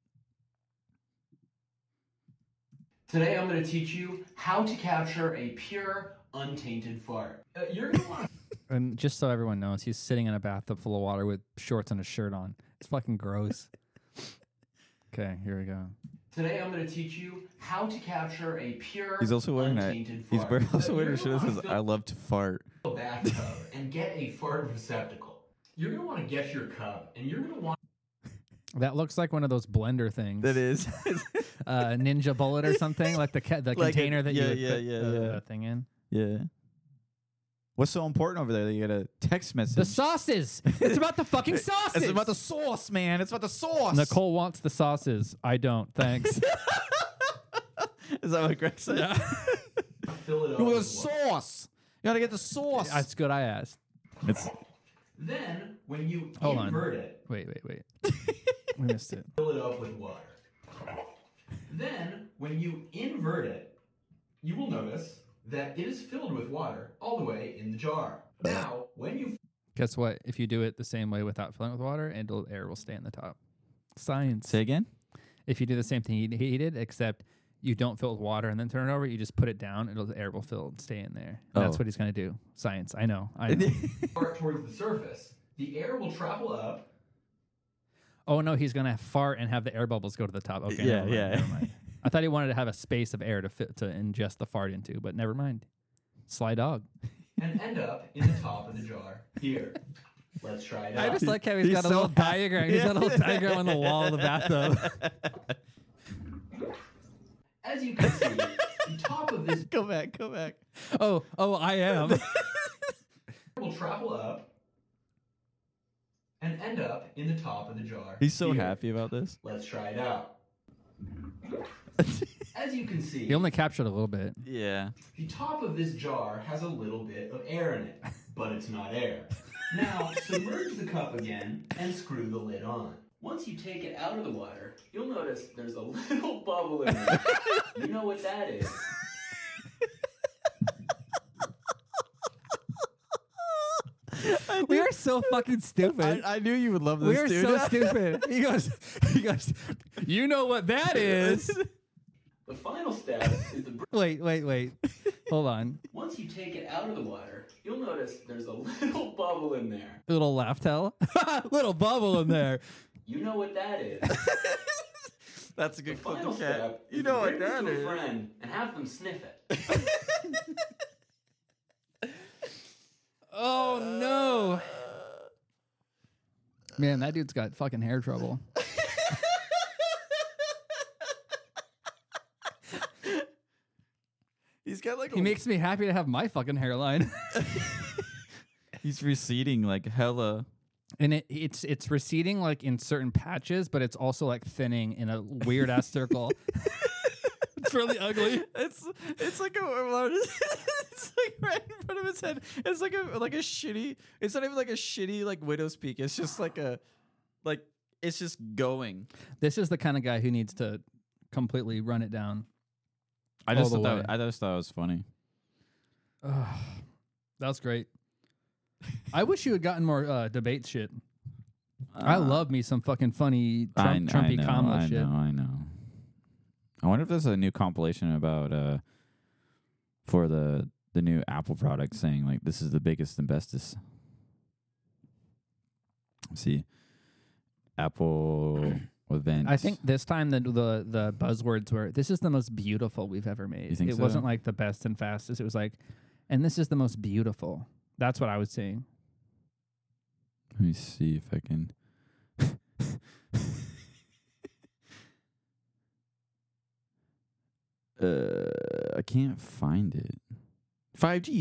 Today I'm going to teach you how to capture a pure, untainted fart. You're going to want to... And just so everyone knows, he's sitting in a bathtub full of water with shorts and a shirt on. It's fucking gross. Okay, here we go. Today I'm going to teach you how to capture a pure, He's also wearing untainted He's fart. also wearing a shirt that says, I love to fart. A bathtub and get a fart receptacle. You're going to want to get your cup, and you're going to want... That looks like one of those blender things. That is. Ninja bullet or something, like the Like container a- that yeah, you would yeah, put yeah, the yeah. thing in. Yeah. What's so important over there that you get a text message? The sauces. It's about the fucking sauces. It's about the sauce, man. It's about the sauce. Nicole wants the sauces. I don't. Thanks. Is that what Greg said? Yeah. Fill it up You want the with water. sauce. You gotta get the sauce. That's good. I asked. It's Then, when you Hold on. invert it, Wait. We missed it. fill it up with water. Then, when you invert it, you will notice that it is filled with water all the way in the jar. Now, when you... Guess what? If you do it the same way without filling it with water, air will stay in the top. Science. Say again? If you do the same thing he did, except you don't fill it with water and then turn it over, you just put it down, air will fill and stay in there. And that's Oh. what he's going to do. Science. I know. fart towards the surface, the air will travel up. Oh, no, he's going to fart and have the air bubbles go to the top. Okay, Yeah, never mind, yeah. never mind. I thought he wanted to have a space of air to ingest the fart into, but never mind. Sly dog. And end up in the top of the jar. Here. Let's try it out. I just like how he's got a little diagram. He's got a little diagram on the wall of the bathtub. As you can see, the top of this Go back. Oh, I am. will travel up and end up in the top of the jar. He's so Here. happy about this. Let's try it out. As you can see, He only captured a little bit. Yeah. the top of this jar has a little bit of air in it, but it's not air. Now, submerge the cup again and screw the lid on. Once you take it out of the water, you'll notice there's a little bubble in there. You know what that is? We are so fucking stupid. I knew you would love this, We are dude. so stupid. He goes, you know what that is? The final step is the... Wait. Hold on. Once you take it out of the water, you'll notice there's a little bubble in there. Little laugh tell. Little bubble in there. You know what that is? That's a good The final clip, cat. step You is know to what bring this that to is. a friend and have them sniff it. Oh, no. Man, that dude's got fucking hair trouble. He's got like He makes me happy to have my fucking hairline. He's receding like hella. And it's receding like in certain patches, but it's also like thinning in a weird ass circle. It's really ugly. It's like it's like right in front of his head. It's like a shitty. It's not even like a shitty like widow's peak. It's just like it's just going. This is the kind of guy who needs to completely run it down. I just all the thought way. I just thought it was funny. That was great. I wish you had gotten more debate shit. I love me some fucking funny Trumpy Kamala shit. I know. I wonder if there's a new compilation about for the new Apple product saying like this is the biggest and bestest. Let's see, Apple event. I think this time the buzzwords were, this is the most beautiful we've ever made. You think it so? wasn't like the best and fastest. It was like, and this is the most beautiful. That's what I was seeing. Let me see if I can. I can't find it. 5G.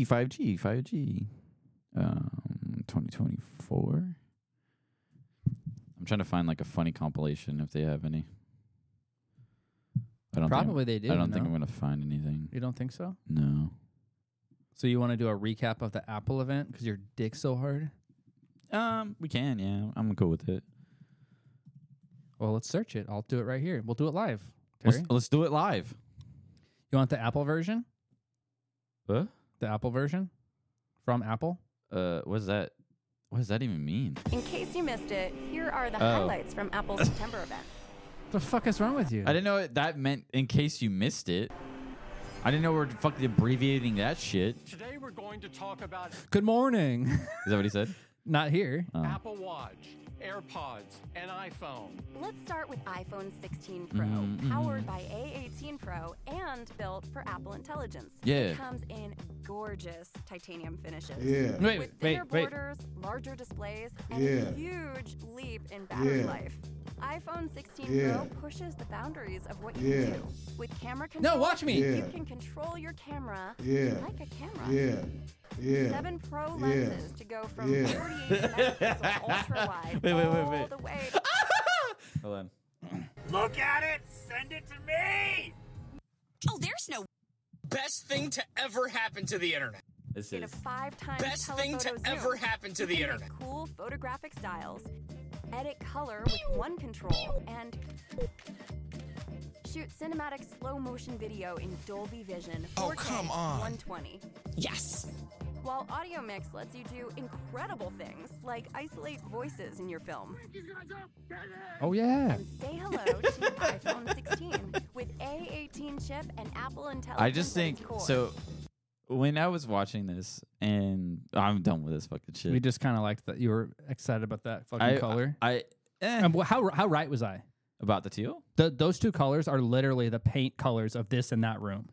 2024. I'm trying to find like a funny compilation if they have any. Probably they do. I don't think I'm gonna find anything. You don't think so? No. So you want to do a recap of the Apple event because your dick's so hard? We can. Yeah, I'm cool with it. Well, let's search it. I'll do it right here. We'll do it live. Let's do it live. You want the Apple version? What? The Apple version from Apple? What's that? What does that even mean? In case you missed it, here are the highlights from Apple's September event. What the fuck is wrong with you? I didn't know that meant in case you missed it. I didn't know we're fucking abbreviating that shit. Today we're going to talk about Good morning. Is that what he said? Not here. Apple Watch, AirPods, and iPhone. Let's start with iPhone 16 Pro, powered by A18 Pro and built for Apple Intelligence. Yeah. It comes in gorgeous titanium finishes. Yeah. With thinner borders, larger displays, and a huge leap in battery life. iPhone 16 Pro pushes the boundaries of what you can do. With camera control, No, watch me. You can control your camera like a camera. 7 Pro lenses to go from 48 megapixel ultra wide all the way. Hold on. Look at it! Send it to me! Oh, there's no best thing to ever happen to the internet. This Get a 5 times best thing to telephoto ever zoom. happen to You the can make internet. Cool photographic styles. Edit color with one control and shoot cinematic slow motion video in Dolby Vision 4K Oh, come on. 120. Yes. While Audio Mix lets you do incredible things like isolate voices in your film. Oh, yeah. And say hello to iPhone 16 with A18 chip and Apple Intelligence. I just at think its core. so. When I was watching this, and I'm done with this fucking shit. We just kind of liked that. You were excited about that fucking color. How right was I? About the teal? Those two colors are literally the paint colors of this and that room.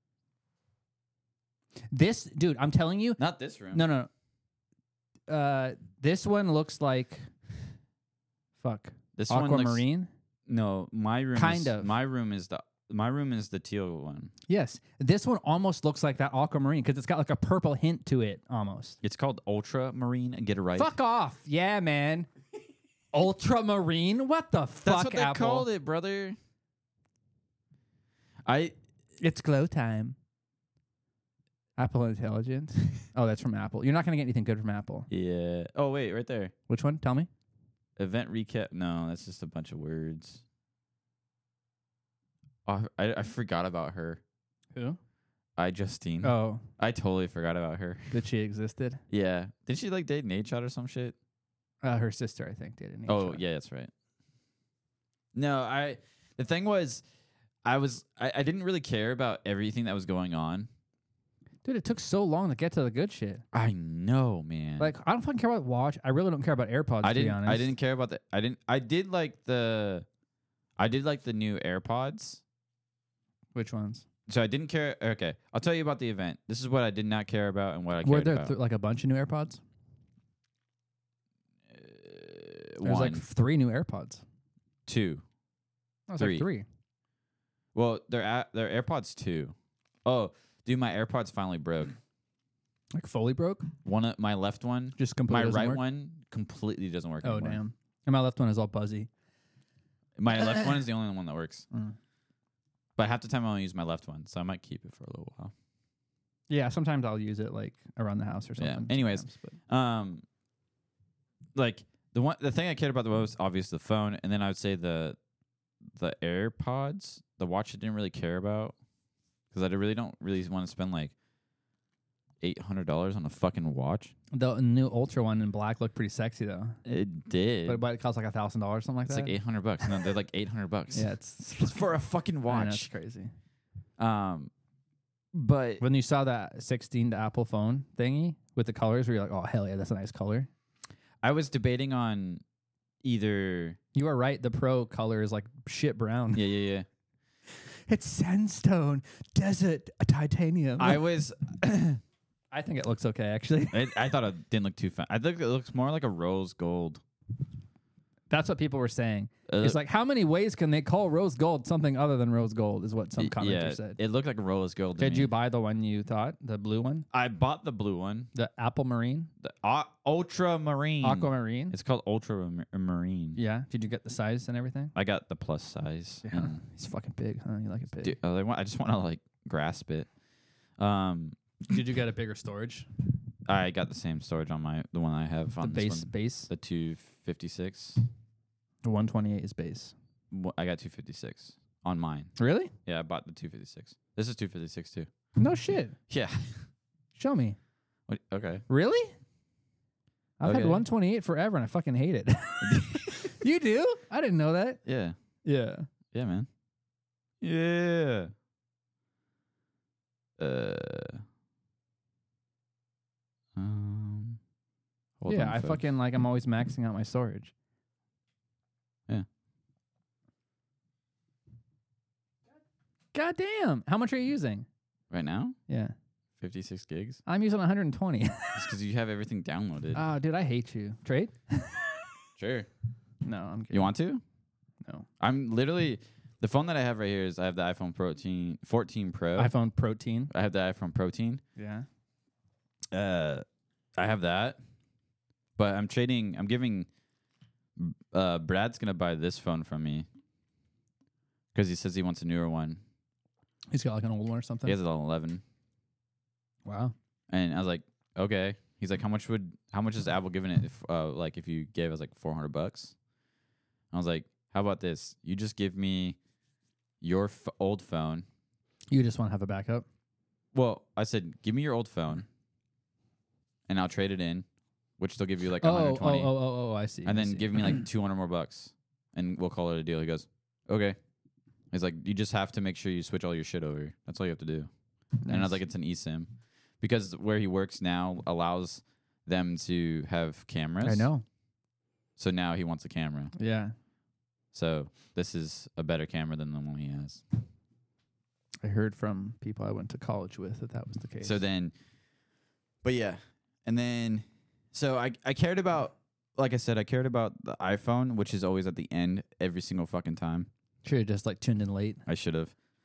This, dude, I'm telling you. Not this room. No. This one looks like, This aquamarine. No, my room. Kind of. My room is the teal one. Yes, this one almost looks like that aquamarine because it's got like a purple hint to it almost. It's called ultramarine. Get it right. Fuck off. Yeah, man. Ultramarine? What the fuck, That's what they Apple? called it, brother. It's glow time. Apple Intelligence. Oh, that's from Apple. You're not going to get anything good from Apple. Yeah. Oh, wait, right there. Which one? Tell me. Event recap. No, that's just a bunch of words. Oh, I forgot about her. Who? Justine. Oh. I totally forgot about her. That she existed? Yeah. Did she like date Nate Shot or some shit? Her sister, I think, did. Oh, yeah, that's right. No, the thing was, I didn't really care about everything that was going on. Dude, it took so long to get to the good shit. I know, man. Like, I don't fucking care about watch. I really don't care about AirPods, to be honest. I didn't care about the I did like the new AirPods. Which ones? So I didn't care. Okay, I'll tell you about the event. This is what I did not care about and what I cared Were there about. like a bunch of new AirPods? There's One. like 3 new AirPods. 2. I was 3. like 3. Well, they're AirPods 2. Oh, dude, my AirPods finally broke. Like fully broke? My left one, just completely. My doesn't right work? one completely doesn't work. Oh anymore. damn! And my left one is all buzzy. My left one is the only one that works. But half the time I only use my left one, so I might keep it for a little while. Yeah, sometimes I'll use it like around the house or something. Yeah. Anyways, like the thing I cared about the most, obviously the phone, and then I would say the AirPods. The watch I didn't really care about because I really don't want to spend like $800 on a fucking watch. The new Ultra one in black looked pretty sexy though. It did, but it costs like $1,000, something like it's that. It's like $800. No, they're like $800. Yeah, it's for a fucking watch. That's crazy. But when you saw that 16 Apple phone thingy with the colors, where you're like, oh hell yeah, that's a nice color. I was debating on either. You are right. The Pro color is like shit brown. Yeah. It's sandstone, desert, titanium. I was. I think it looks okay, actually. I thought it didn't look too fun. I think it looks more like a rose gold. That's what people were saying. It's like, how many ways can they call rose gold something other than rose gold? Is what some commenter said. It looked like rose gold. Did you buy the one you thought, the blue one? I bought the blue one, the apple marine, the ultramarine, aquamarine. It's called ultramarine. Yeah. Did you get the size and everything? I got the plus size. Yeah. It's fucking big, huh? You like it big? Dude, I just want to like grasp it. Did you get a bigger storage? I got the same storage on the one I have on the this one, base, the 256. The 128 is base. I got 256 on mine. Really? Yeah, I bought the 256. This is 256 too. No shit. Yeah. Show me. What? Okay. Really? I've had 128 forever and I fucking hate it. You do? I didn't know that. Yeah. Yeah. Yeah, man. Yeah. Hold on, I folks. fucking like. I'm always maxing out my storage. Yeah. God damn! How much are you using right now? Yeah. 56 gigs. I'm using 120. It's because you have everything downloaded. Oh, dude, I hate you. Trade? Sure. No, I'm kidding. You want to? No. I'm literally the phone that I have right here is I have the iPhone 14 Pro. iPhone Protein. I have the iPhone Protein. Yeah. I have that, but I'm giving. Brad's gonna buy this phone from me because he says he wants a newer one. He's got like an old one or something. He has an 11. Wow. And I was like, okay. He's like, how much is Apple giving it if you gave us like $400? I was like, how about this? You just give me your old phone. You just want to have a backup? Well, I said, give me your old phone, and I'll trade it in, which they'll give you like 120. Oh, I see. And then give me like 200 more bucks, and we'll call it a deal. He goes, okay. He's like, you just have to make sure you switch all your shit over. That's all you have to do. Nice. And I was like, it's an eSIM. Because where he works now allows them to have cameras. I know. So now he wants a camera. Yeah. So this is a better camera than the one he has. I heard from people I went to college with that was the case. So then, but yeah. And then, so I cared about, like I said, I cared about the iPhone, which is always at the end every single fucking time. Should have just like tuned in late. I should have.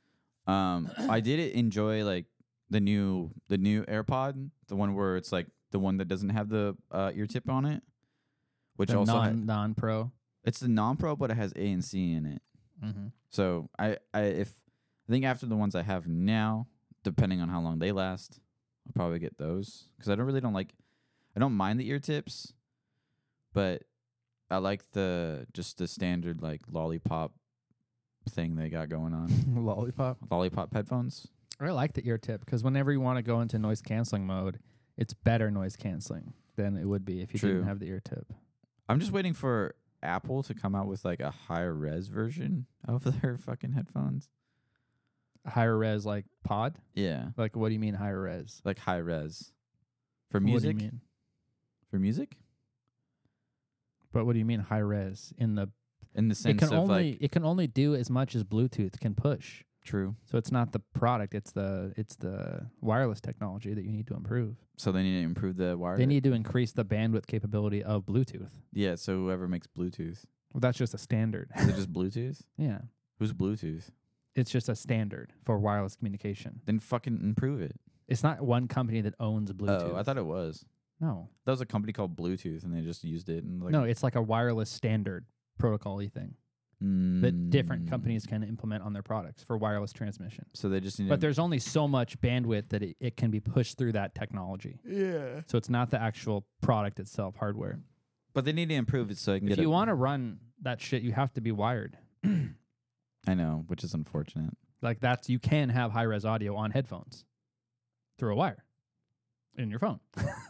I did enjoy like the new AirPod, the one where it's like the one that doesn't have the ear tip on it, which the also non-pro. It's the non-pro, but it has ANC in it. Mm-hmm. So I think after the ones I have now, depending on how long they last, I'll probably get those because I don't mind the ear tips, but I like the standard like lollipop thing they got going on. Lollipop headphones. I like the ear tip because whenever you want to go into noise canceling mode, it's better noise canceling than it would be if you didn't have the ear tip. I'm just waiting for Apple to come out with like a higher res version of their fucking headphones. Higher res like pod? Yeah. Like what do you mean higher res? Like high res. For music? What do you mean? For music? But what do you mean high res? In the sense of like it can only do as much as Bluetooth can push. True. So it's not the product, it's the wireless technology that you need to improve. So they need to improve the wireless. They need to increase the bandwidth capability of Bluetooth. Yeah, so whoever makes Bluetooth. Well, that's just a standard. Is it just Bluetooth? Yeah. Who's Bluetooth? It's just a standard for wireless communication. Then fucking improve it. It's not one company that owns Bluetooth. Oh, I thought it was. No. That was a company called Bluetooth, and they just used it. And like no, it's like a wireless standard protocol-y thing that different companies can implement on their products for wireless transmission. So they just need But there's only so much bandwidth that it can be pushed through that technology. Yeah. So it's not the actual product itself, hardware. But they need to improve it so I can If you want to run that shit, you have to be wired. I know, which is unfortunate. Like you can have high-res audio on headphones through a wire in your phone.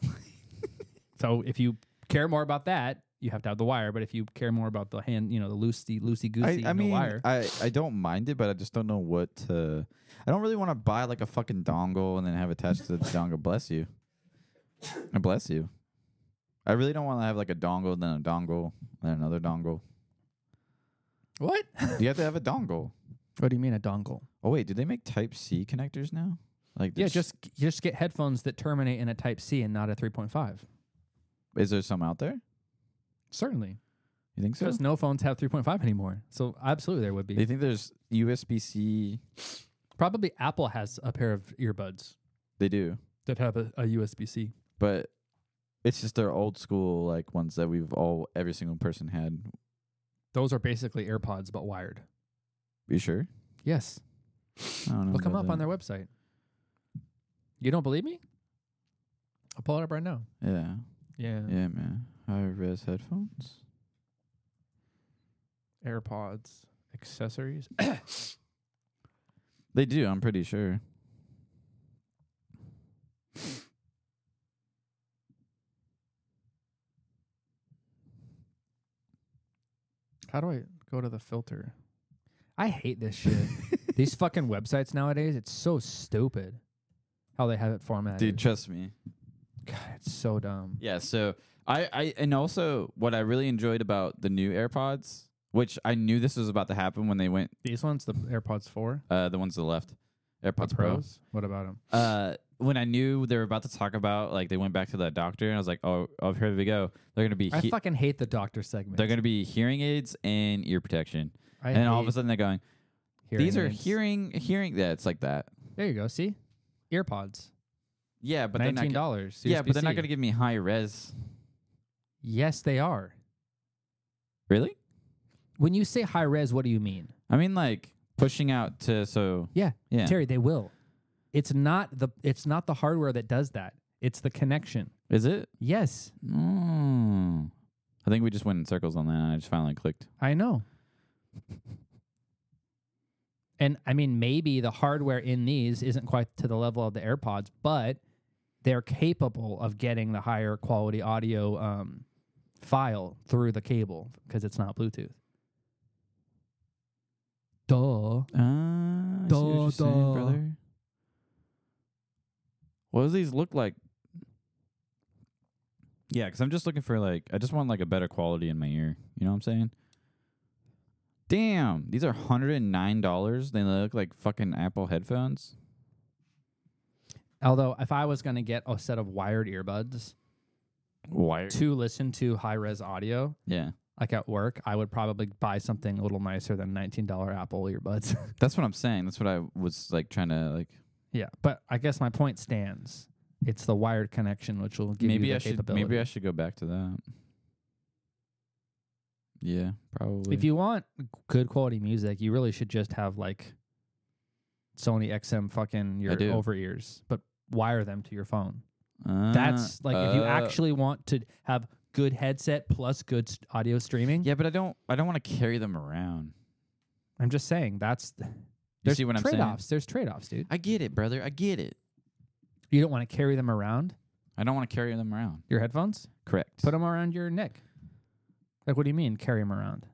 So if you care more about that, you have to have the wire. But if you care more about the the loosey-goosey I mean, wire. I don't mind it, but I just don't know what to... I don't really want to buy like a fucking dongle and then have attached to the dongle. Bless you. And bless you. I really don't want to have like a dongle, then a dongle, then another dongle. What? You have to have a dongle. What do you mean a dongle? Oh, wait. Do they make Type-C connectors now? Like Yeah, just get headphones that terminate in a Type-C and not a 3.5. Is there some out there? Certainly. You think so? Because no phones have 3.5 anymore. So absolutely there would be. Do you think there's USB-C? Probably Apple has a pair of earbuds. They do. That have a USB-C. But it's just their old school like ones that every single person had. Those are basically AirPods but wired. You sure? Yes. I don't know. Look them about up on their website. You don't believe me? I'll pull it up right now. Yeah. Yeah. Yeah, man. High-res headphones. AirPods. Accessories. They do, I'm pretty sure. How do I go to the filter? I hate this shit. These fucking websites nowadays, it's so stupid how they have it formatted. Dude, trust me. God, it's so dumb. Yeah, so and also what I really enjoyed about the new AirPods, which I knew this was about to happen when they went. These ones, the AirPods 4? The ones to the left. AirPods the Pros? What about them? When I knew they were about to talk about, like, they went back to the doctor, and I was like, oh, here we go. They're going to be... I fucking hate the doctor segment. They're going to be hearing aids and ear protection. And all of a sudden they're going, these are hearing... Yeah, it's like that. There you go. See? EarPods. Yeah, but $19. Yeah, but they're not going to give me high res. Yes, they are. Really? When you say high res, what do you mean? I mean, like, pushing out to Yeah. Yeah. Terry, they will. It's not the hardware that does that. It's the connection. Is it? Yes. I think we just went in circles on that, and I just finally clicked. I know. And I mean, maybe the hardware in these isn't quite to the level of the AirPods, but they're capable of getting the higher quality audio file through the cable because it's not Bluetooth. Duh. I see what you're saying, brother. What does these look like? Yeah, because I'm just looking for, like, I just want, like, a better quality in my ear. You know what I'm saying? Damn, these are $109. They look like fucking Apple headphones. Although, if I was going to get a set of wired earbuds to listen to high-res audio, yeah, like at work, I would probably buy something a little nicer than $19 Apple earbuds. That's what I'm saying. That's what I was, like, trying to, like... Yeah, but I guess my point stands. It's the wired connection which will give you the capability. Maybe I should go back to that. Yeah, probably. If you want good quality music, you really should just have like Sony XM fucking your over ears, but wire them to your phone. That's like if you actually want to have good headset plus good audio streaming. Yeah, but I don't want to carry them around. I'm just saying there's see what I'm saying? Trade-offs. There's trade-offs, dude. I get it, brother. I get it. You don't want to carry them around? I don't want to carry them around. Your headphones? Correct. Put them around your neck. Like, what do you mean, carry them around?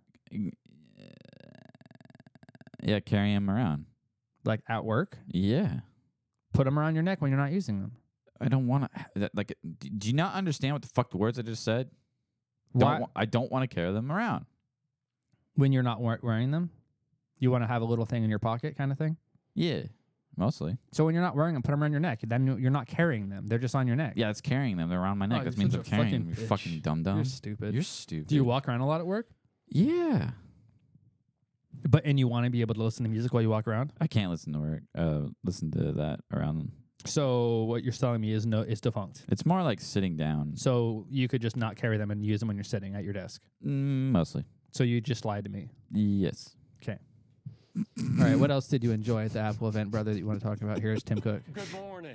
Yeah, carry them around. Like, at work? Yeah. Put them around your neck when you're not using them. I don't want to... Like, do you not understand what the fuck the words I just said? I don't want to carry them around. When you're not wearing them? You want to have a little thing in your pocket kind of thing? Yeah, mostly. So when you're not wearing them, put them around your neck. Then you're not carrying them. They're just on your neck. Yeah, it's carrying them. They're around my neck. That means I'm carrying them. You fucking dum-dum. You're stupid. You're stupid. Do you walk around a lot at work? Yeah. And you want to be able to listen to music while you walk around? I can't listen to work. Listen to that around them. So what you're telling me is defunct. It's more like sitting down. So you could just not carry them and use them when you're sitting at your desk? Mostly. So you just lied to me? Yes. Okay. All right, what else did you enjoy at the Apple event, brother, that you want to talk about? Here's Tim Cook. Good morning.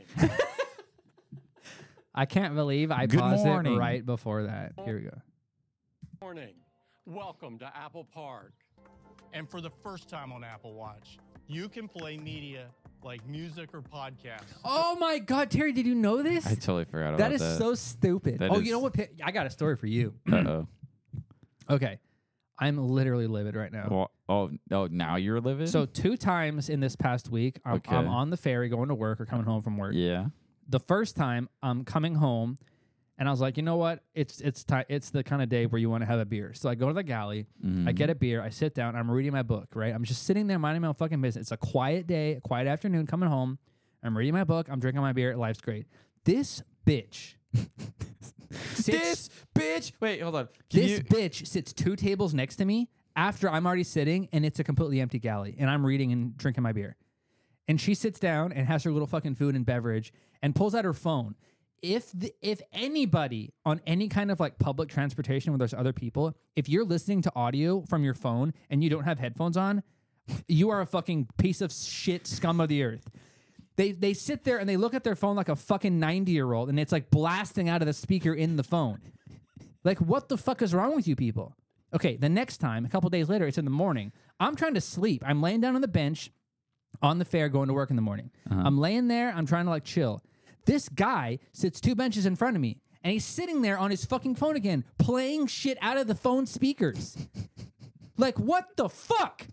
I can't believe I paused it right before that. Here we go. Morning. Welcome to Apple Park. And for the first time on Apple Watch, you can play media like music or podcasts. Oh my God, Terry, did you know this? I totally forgot about that. That is so stupid. You know what? I got a story for you. Uh-oh. Okay. I'm literally livid right now. Oh, now you're livid? So 2 times in this past week, I'm on the ferry going to work or coming home from work. Yeah. The first time, I'm coming home, and I was like, you know what? It's the kind of day where you want to have a beer. So I go to the galley, I get a beer, I sit down, I'm reading my book, right? I'm just sitting there minding my own fucking business. It's a quiet day, a quiet afternoon, coming home. I'm reading my book, I'm drinking my beer, life's great. This bitch This bitch. Wait, hold on. This bitch sits 2 tables next to me after I'm already sitting, and it's a completely empty galley, and I'm reading and drinking my beer. And she sits down and has her little fucking food and beverage and pulls out her phone. If anybody on any kind of like public transportation where there's other people, if you're listening to audio from your phone and you don't have headphones on, you are a fucking piece of shit, scum of the earth. They sit there and they look at their phone like a fucking 90-year-old, and it's like blasting out of the speaker in the phone. Like, what the fuck is wrong with you people? Okay, the next time, a couple days later, it's in the morning. I'm trying to sleep. I'm laying down on the bench on the fair going to work in the morning. I'm laying there. I'm trying to like chill. This guy sits 2 benches in front of me, and he's sitting there on his fucking phone again, playing shit out of the phone speakers. Like, what the fuck?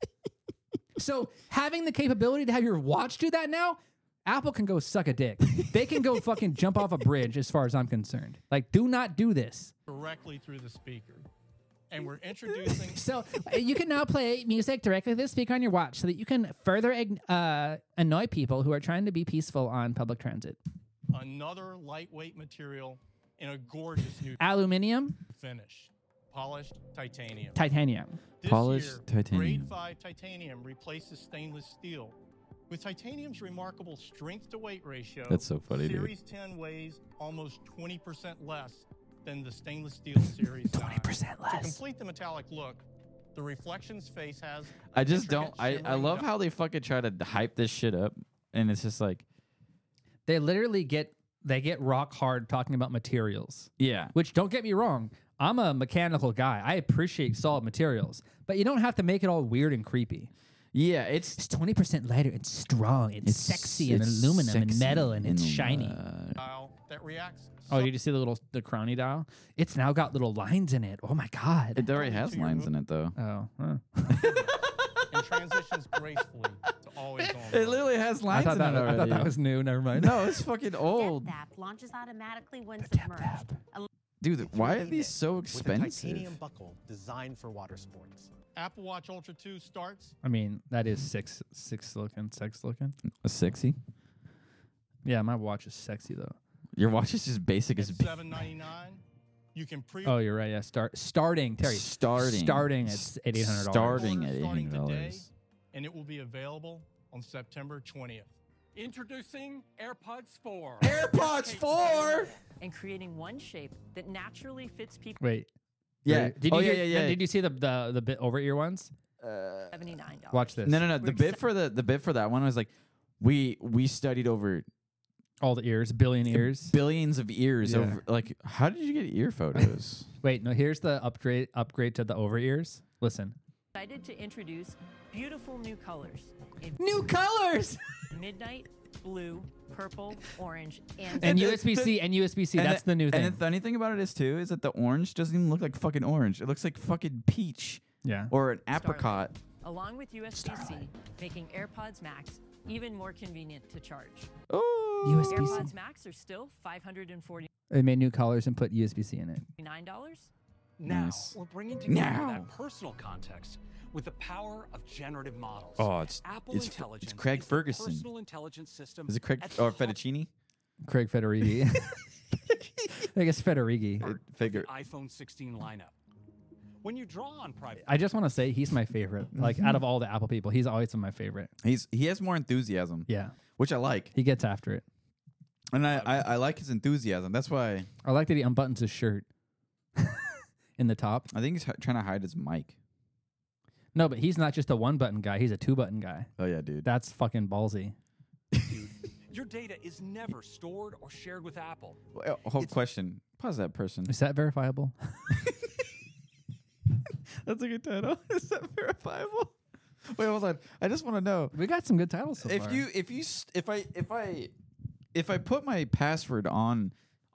So having the capability to have your watch do that now, Apple can go suck a dick. They can go fucking jump off a bridge as far as I'm concerned. Like, do not do this. Directly through the speaker. And we're introducing... So you can now play music directly through the speaker on your watch so that you can further annoy people who are trying to be peaceful on public transit. Another lightweight material in a gorgeous new... Aluminium. Finish. Polished titanium. Titanium. This Polished year, titanium. Grade 5 titanium replaces stainless steel. With titanium's remarkable strength-to-weight ratio, That's so funny, dude. Series 10 weighs almost 20% less than the stainless steel Series 20% less. To complete the metallic look, the Reflections face has... I just don't. I love how they fucking try to hype this shit up, and it's just like... They literally get rock hard talking about materials. Yeah. Which, don't get me wrong, I'm a mechanical guy. I appreciate solid materials, but you don't have to make it all weird and creepy. Yeah, it's 20% lighter and strong. It's sexy and aluminum and metal and it's shiny. That reacts. Oh, did you see the crowny dial? It's now got little lines in it. Oh my god! It already has lines in it though. Oh. And transitions gracefully to always on. It literally has lines in it already. I thought that was new. Never mind. No, it's fucking old. App launches automatically when submerged. Dude, why are these so expensive? With a titanium buckle designed for water sports. Apple Watch Ultra 2 starts. I mean, that is sex looking. Sexy? Yeah, my watch is sexy though. Your watch is just basic as $799. You can pre. Oh, you're right. Yeah, starting, Terry. Starting at $800. Starting at $800. And it will be available on September 20th. Introducing AirPods 4. AirPods 4. And creating one shape that naturally fits people. Wait. Yeah. Did you see the bit over ear ones? $79. Watch this. No. The bit for that one was like, we studied over all the ears, billions of ears. Yeah. Over like, how did you get ear photos? Wait, no. Here's the upgrade to the over ears. Listen. Excited to introduce beautiful new colors. New colors. Midnight, blue, purple, orange, and USB-C and USB-C. That's the new thing. And the funny thing about it is too is that the orange doesn't even look like fucking orange. It looks like fucking peach. Yeah. Or an apricot. Along with USB-C, making AirPods Max even more convenient to charge. Oh. USB-C. AirPods Max are still $549. They made new colors and put USB-C in it. Now we're bringing together that personal context with the power of generative models. Oh, it's Craig Ferguson. Personal intelligence system. Is it Craig or Fettuccine? Craig Federighi. I guess Federighi. The iPhone 16 lineup. When you draw on private, I just want to say he's my favorite. Like out of all the Apple people, he's always my favorite. He has more enthusiasm. Yeah, which I like. He gets after it, and I like his enthusiasm. That's why I like that he unbuttons his shirt in the top. I think he's trying to hide his mic. No, but he's not just a one-button guy. He's a two-button guy. Oh, yeah, dude. That's fucking ballsy. Dude, your data is never stored or shared with Apple. Well, whole question. Pause that person. Is that verifiable? That's a good title. Is that verifiable? Wait, hold on. I just want to know. We got some good titles so far. If I put my password on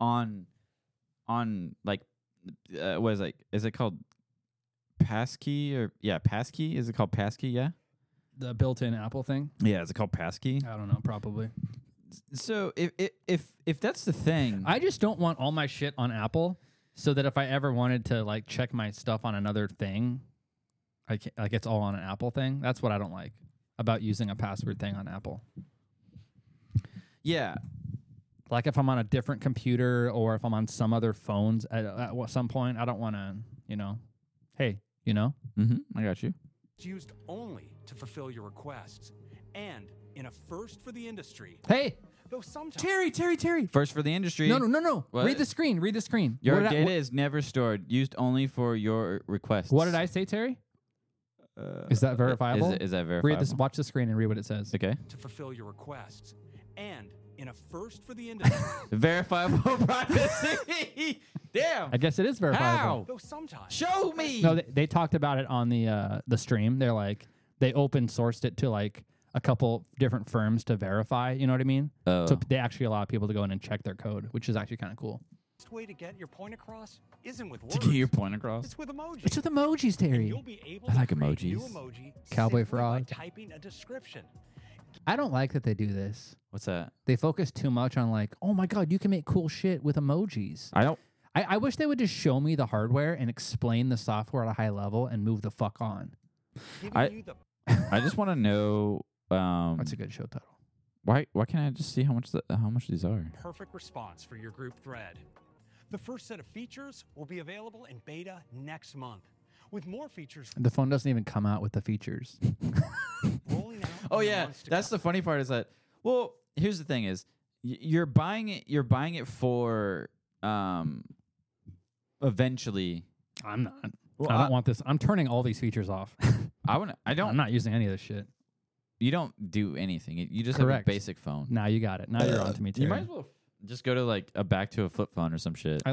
like what is it? Is it called passkey or passkey? Is it called passkey? Yeah. The built-in Apple thing. Yeah, is it called passkey? I don't know. Probably. So if that's the thing, I just don't want all my shit on Apple, so that if I ever wanted to like check my stuff on another thing, like it's all on an Apple thing. That's what I don't like about using a password thing on Apple. Yeah. Like if I'm on a different computer or if I'm on some other phones at some point, I don't want to, hey, I got you. It's used only to fulfill your requests. And in a first for the industry. Hey, though sometimes Terry. First for the industry. No. What? Read the screen. Your data is never stored, used only for your requests. What did I say, Terry? Is that verifiable? Is that verifiable? Read this. Watch the screen and read what it says. Okay. To fulfill your requests. And in a first for the industry. Verifiable privacy. Damn. I guess it is verifiable. How? Though sometimes. Show me. No, they talked about it on the stream. They're like, they open sourced it to like a couple different firms to verify. You know what I mean? Oh. So they actually allow people to go in and check their code, which is actually kind of cool. The best way to get your point across isn't with words. To get your point across? It's with emojis. It's with emojis, Terry. And you'll be able I like to create emojis. new emoji Cowboy simply frog. by typing a description. I don't like that they do this. What's that? They focus too much on like, oh my God, you can make cool shit with emojis. I don't. I wish they would just show me the hardware and explain the software at a high level and move the fuck on. I just want to know. That's a good show title. Why can't I just see how much these are? Perfect response for your group thread. The first set of features will be available in beta next month, with more features. The phone doesn't even come out with the features. rolling out. Oh yeah, that's the funny part is that. Well, here's the thing: is you're buying it. You're buying it for eventually. I'm not. Well, I don't want this. I'm turning all these features off. I'm not using any of this shit. You don't do anything. You just Correct. have a basic phone. Now you got it. Now you're on to me, Terry. You might as well just go to like back to a flip phone or some shit.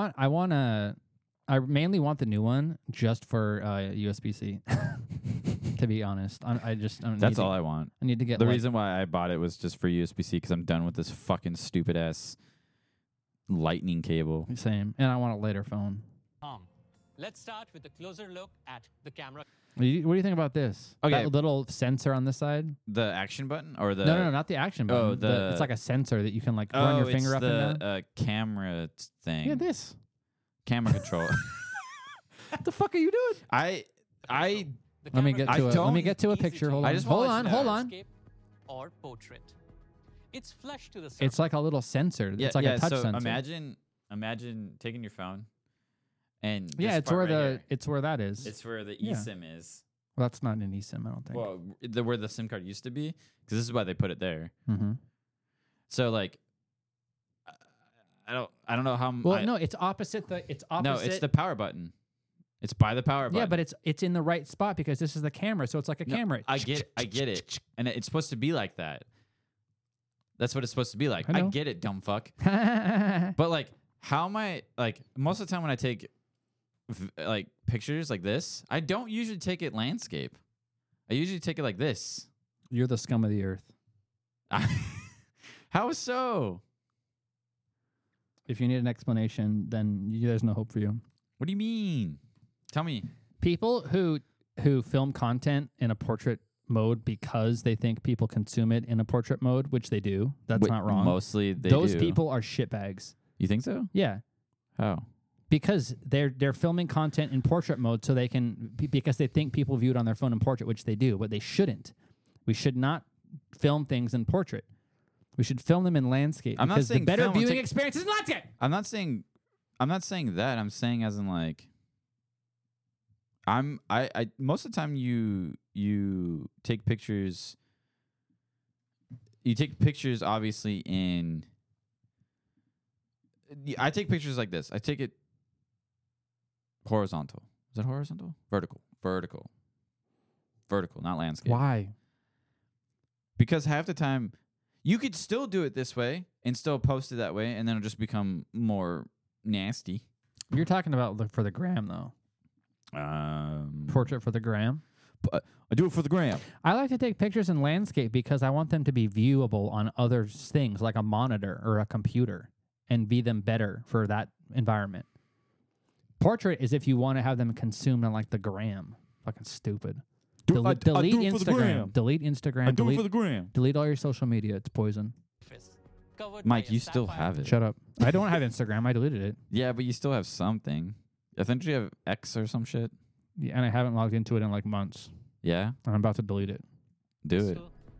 I mainly want the new one just for USB-C. To be honest, That's all I want. I need to get the reason why I bought it was just for USB-C because I'm done with this fucking stupid ass lightning cable. Same, and I want a later phone. Let's start with a closer look at the camera. What do you think about this? Okay. That little sensor on this side. The action button or the No, not the action button. Oh, it's like a sensor that you can like run your finger up and down. Camera thing. Yeah, this camera control. What the fuck are you doing? Let me get to a picture. Hold on. Hold on. Or portrait. It's flush to the surface. It's like a little sensor. Yeah, it's like a touch so sensor. Imagine taking your phone and it's where it's where that is. It's where the eSIM is. Well, that's not an eSIM, I don't think. Well, where the SIM card used to be, because this is why they put it there. Mm-hmm. So like, I don't know how. Well, no, it's opposite. No, it's the power button. It's by the power button. Yeah, but it's in the right spot because this is the camera, so it's like a camera. I get it, and it's supposed to be like that. That's what it's supposed to be like. I get it, dumb fuck. But like, how am I like? Most of the time when I take like pictures like this, I don't usually take it landscape. I usually take it like this. You're the scum of the earth. How so? If you need an explanation, then there's no hope for you. What do you mean? Tell me. People who film content in a portrait mode because they think people consume it in a portrait mode, which they do. That's not wrong. Mostly those people are shitbags. You think so? Yeah. How? Because they're filming content in portrait mode so they can because they think people view it on their phone in portrait, which they do, but they shouldn't. We should not film things in portrait. We should film them in landscape because the better viewing experience is in landscape. I'm not saying that. I'm saying as in like I most of the time you take pictures. You take pictures obviously in. I take pictures like this. I take it horizontal. Is that horizontal? Vertical, not landscape. Why? Because half the time you could still do it this way and still post it that way, and then it'll just become more nasty. You're talking about for the gram, though. Portrait for the gram. But I do it for the gram. I like to take pictures in landscape because I want them to be viewable on other things like a monitor or a computer and be them better for that environment. Portrait is if you want to have them consumed on like the gram. Fucking stupid. Delete Instagram. Delete Instagram. I do it for the gram. Delete all your social media. It's poison. Mike, you still have it. Shut up. I don't have Instagram. I deleted it. Yeah, but you still have something. I think you have X or some shit. Yeah, and I haven't logged into it in like months. Yeah? And I'm about to delete it. Do it.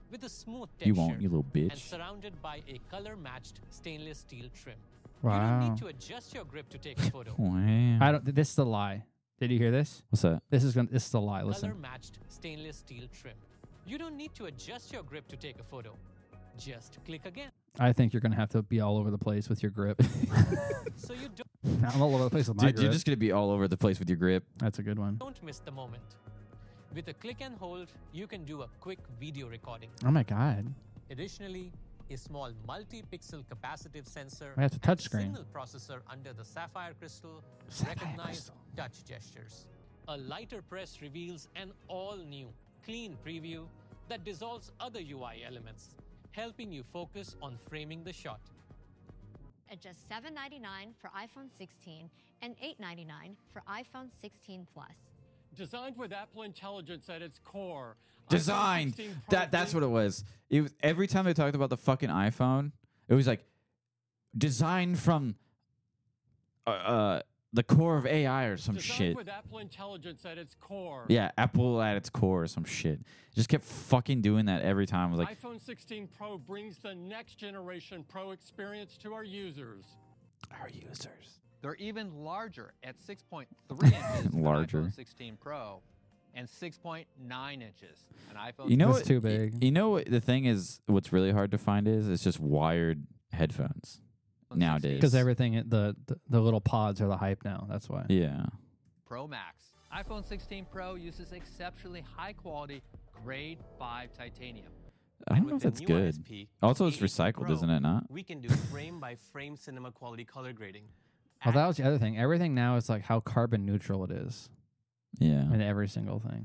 with a smooth You texture won't, you little bitch. and surrounded by a color-matched stainless steel trim. Wow. You don't need to adjust your grip to take a photo. Wow. I don't. This is a lie. Did you hear this? What's that? This is a lie. Listen. Color-matched stainless steel trim. You don't need to adjust your grip to take a photo. Just click again. I think you're gonna have to be all over the place with your grip. So you don't. I'm all over the place with my Dude, grip. you're just gonna be all over the place with your grip. That's a good one. Don't miss the moment. With a click and hold, you can do a quick video recording. Oh my god. Additionally, a small multi-pixel capacitive sensor I have to and touch screen. signal processor under the sapphire crystal Sapphire recognize crystal. touch gestures. A lighter press reveals an all-new, clean preview that dissolves other UI elements, helping you focus on framing the shot. At just $7.99 for iPhone 16 and $8.99 for iPhone 16 Plus. Designed with Apple Intelligence at its core. Designed. iPhone 16 Pro That's what it was. It was every time they talked about the fucking iPhone, it was like designed from the core of AI or some Designed shit. with Apple Intelligence at its core. Yeah, Apple at its core or some shit. Just kept fucking doing that every time. I was like, iPhone 16 Pro brings the next generation Pro experience to our users. Our users. They're even larger at 6.3 inches on Larger. iPhone 16 Pro and 6.9 inches on iPhone. You know That's what? too big. You know what the thing is? What's really hard to find is it's just wired headphones nowadays. Because everything, the little pods are the hype now. That's why. Yeah. Pro Max. iPhone 16 Pro uses exceptionally high quality grade 5 titanium. I don't And know if with the that's new good. ISP, Also, it's A18 recycled, Pro, isn't it not? We can do frame-by-frame cinema quality color grading. Well, that was the other thing. Everything now is like how carbon neutral it is. Yeah. In every single thing.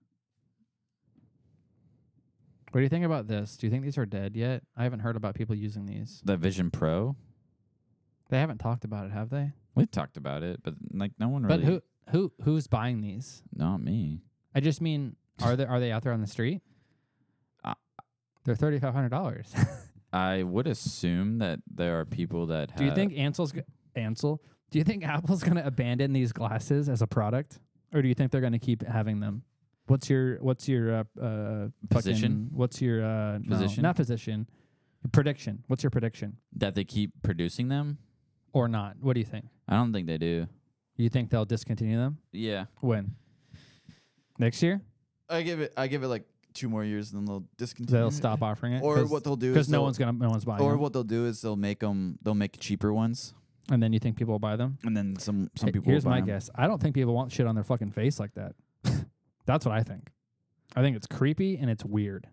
What do you think about this? Do you think these are dead yet? I haven't heard about people using these. The Vision Pro. They haven't talked about it, have they? We talked about it, but like no one really. But who's buying these? Not me. I just mean, are they out there on the street? They're $3,500. I would assume that there are people that have. Do you think Ansel? Do you think Apple's going to abandon these glasses as a product, or do you think they're going to keep having them? What's your Position? What's your Position? No, not position. Prediction. What's your prediction? that they keep producing them? Or not? What do you think? I don't think they do. You think they'll discontinue them? Yeah. When? Next year? I give it like 2 more years, and then they'll discontinue. They'll stop offering it, Or what they'll do is because no one's buying Or them. what they'll do is they'll make cheaper ones, And then you think people will buy them? and then some Hey, people. Here's will buy my them. guess. I don't think people want shit on their fucking face like that. That's what I think. I think it's creepy and it's weird.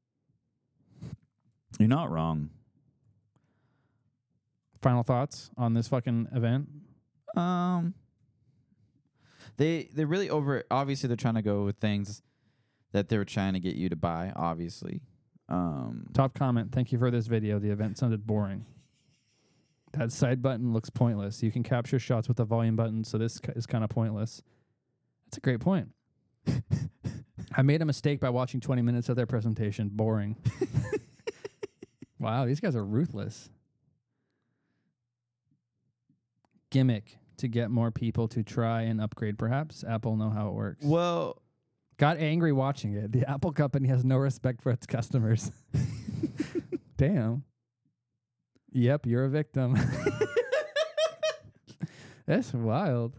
You're not wrong. Final thoughts on this fucking event? They're really over. Obviously, they're trying to go with things that they were trying to get you to buy. Obviously, Top comment. Thank you for this video. The event sounded boring. That side button looks pointless. You can capture shots with the volume button, so this is kind of pointless. That's a great point. I made a mistake by watching 20 minutes of their presentation. Boring. Wow, these guys are ruthless. Gimmick to get more people to try and upgrade, perhaps. Apple know how it works. Well, got angry watching it. The Apple company has no respect for its customers. Damn. Yep, you're a victim. That's wild.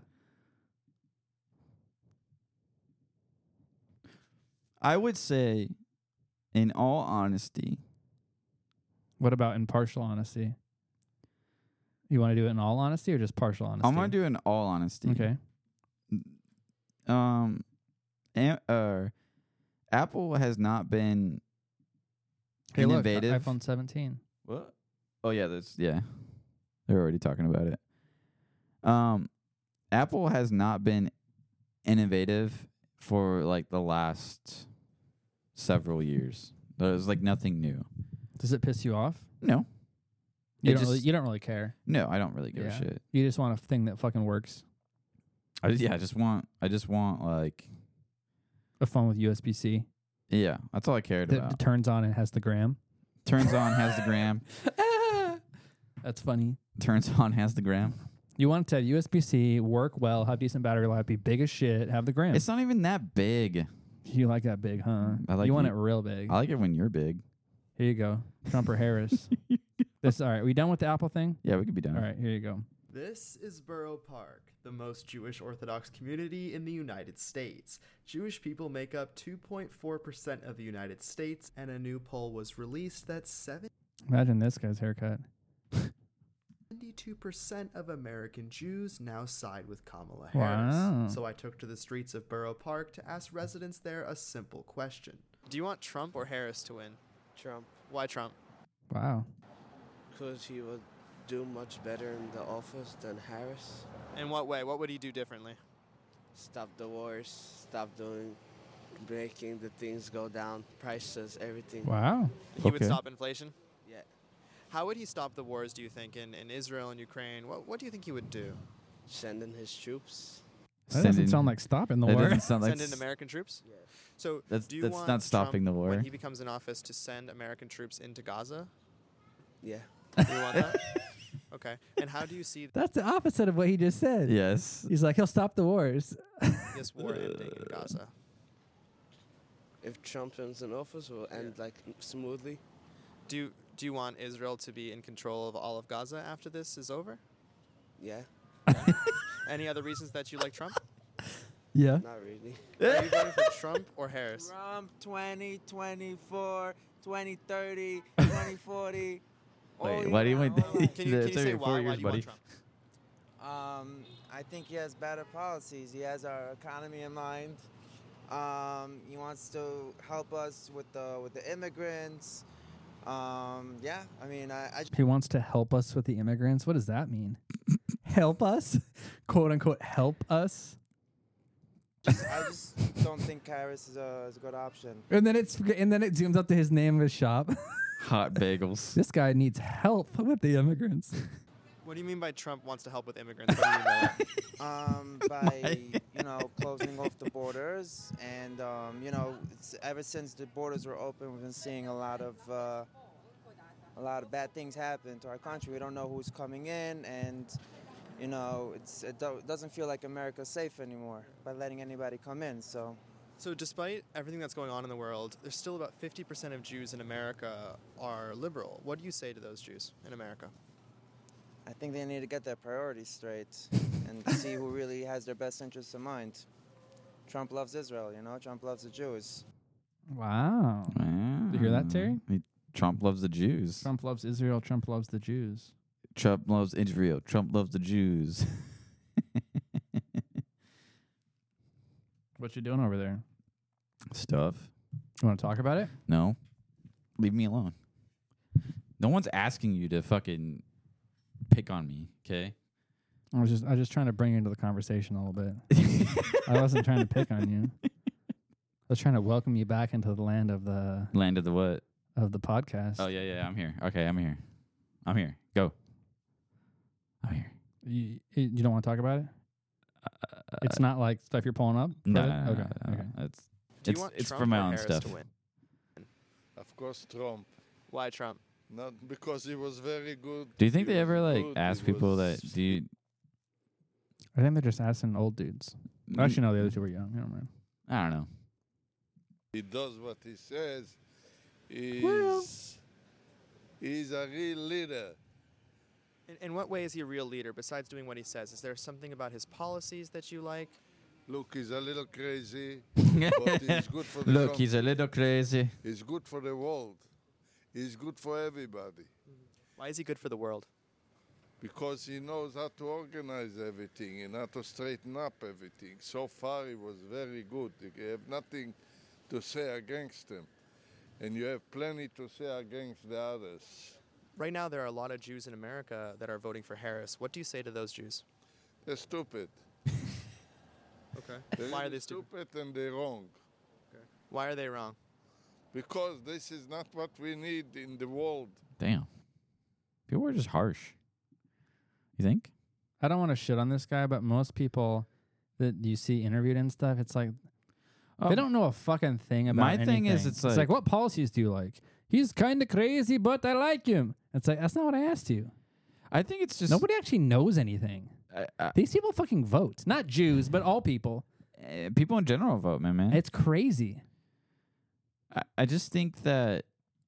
I would say, in all honesty. What about in partial honesty? You want to do it in all honesty or just partial honesty? I'm gonna do it in all honesty. Okay. Apple has not been Hey, innovative. look, iPhone 17. What? Oh yeah, they're already talking about it. Apple has not been innovative for like the last several years. There's like nothing new. Does it piss you off? No. You don't really care. No, I don't really give a shit. You just want a thing that fucking works. I just want like a phone with USB-C. Yeah, that's all I cared about. That turns on and has the gram. Turns on, has the gram. That's funny. Turns on, has the gram. You want to have USB-C, work well, have decent battery life, be big as shit, have the gram. It's not even that big. You like that big, huh? I like you want you- it real big. I like it when you're big. Here you go. Trump or Harris. This all right. We done with the Apple thing? Yeah, we could be done. All right, here you go. This is Borough Park, the most Jewish Orthodox community in the United States. Jewish people make up 2.4% of the United States, and a new poll was released that Imagine this guy's haircut. 72% of American Jews now side with Kamala Wow. Harris. So I took to the streets of Borough Park to ask residents there a simple question. Do you want Trump or Harris to win? Trump. Why Trump? Wow. Because he would do much better in the office than Harris. In what way? What would he do differently? Stop the wars, stop making the things go down, prices, everything. Wow. He would stop inflation? Yeah. How would he stop the wars, do you think, in Israel and Ukraine? What do you think he would do? Send in his troops. That doesn't sound like stopping the That war. doesn't sound like Send in American troops? Yeah. So That's- do you that's want not stopping Trump, the war. when he becomes in office, to send American troops into Gaza? Yeah. Do you want that? Okay. And how do you see That's the opposite of what he just said. Yes. He's like, he'll stop the wars. this war ending in Gaza? If Trump is in office, will end like smoothly. Do you want Israel to be in control of all of Gaza after this is over? Yeah. Any other reasons that you like Trump? Yeah. Not really. Are you voting for Trump or Harris? Trump 2024, 2030, 2040. Wait, why do you want? Can you say why? 4 Why years, do you buddy. want Trump? I think he has better policies. He has our economy in mind. He wants to help us with the immigrants. Yeah, I mean, I He wants to help us with the immigrants. What does that mean? Help us? Quote unquote, help us? I just don't think Harris is a good option. And then it zooms up to his name of his shop. Hot bagels. This guy needs help with the immigrants. What do you mean by Trump wants to help with immigrants? What do you mean by that? By closing off the borders, and ever since the borders were open, we've been seeing a lot of bad things happen to our country. We don't know who's coming in, and it doesn't feel like America's safe anymore by letting anybody come in. So despite everything that's going on in the world, there's still about 50% of Jews in America are liberal. What do you say to those Jews in America? I think they need to get their priorities straight and see who really has their best interests in mind. Trump loves Israel, Trump loves the Jews. Wow. Did you hear that, Terry? Trump loves the Jews. Trump loves Israel. Trump loves the Jews. Trump loves Israel. Trump loves the Jews. What you doing over there? Stuff. You want to talk about it? No. Leave me alone. No one's asking you to fucking pick on me, okay? I was just trying to bring you into the conversation a little bit. I wasn't trying to pick on you. I was trying to welcome you back into the land of the what? Of the podcast. Oh yeah, I'm here. Okay, I'm here. Go. I'm here. You don't want to talk about it? It's not like stuff you're pulling up? No. Okay. It's for my own stuff. Of course, Trump. Why Trump? Not because he was very good. Do you think they ever ask people that? Do you? I think they're just asking old dudes. Actually, no, the other two were young. Never mind. I don't know. He does what he says. He's a real leader. In what way is he a real leader besides doing what he says? Is there something about his policies that you like? Look, he's a little crazy, but he's good for the Look, he's a little crazy. He's good for the world. He's good for everybody. Why is he good for the world? Because he knows how to organize everything and how to straighten up everything. So far, he was very good. You have nothing to say against him. And you have plenty to say against the others. Right now, there are a lot of Jews in America that are voting for Harris. What do you say to those Jews? They're stupid. Okay. Why are they stupid? And they're wrong. Okay. Why are they wrong? Because this is not what we need in the world. Damn. People are just harsh. You think? I don't want to shit on this guy, but most people that you see interviewed and stuff, it's like they don't know a fucking thing about anything. My thing is, it's like, what policies do you like? He's kind of crazy, but I like him. It's like, that's not what I asked you. I think it's just nobody actually knows anything. These people fucking vote. Not Jews, but all people. people in general vote, man. It's crazy. I just think that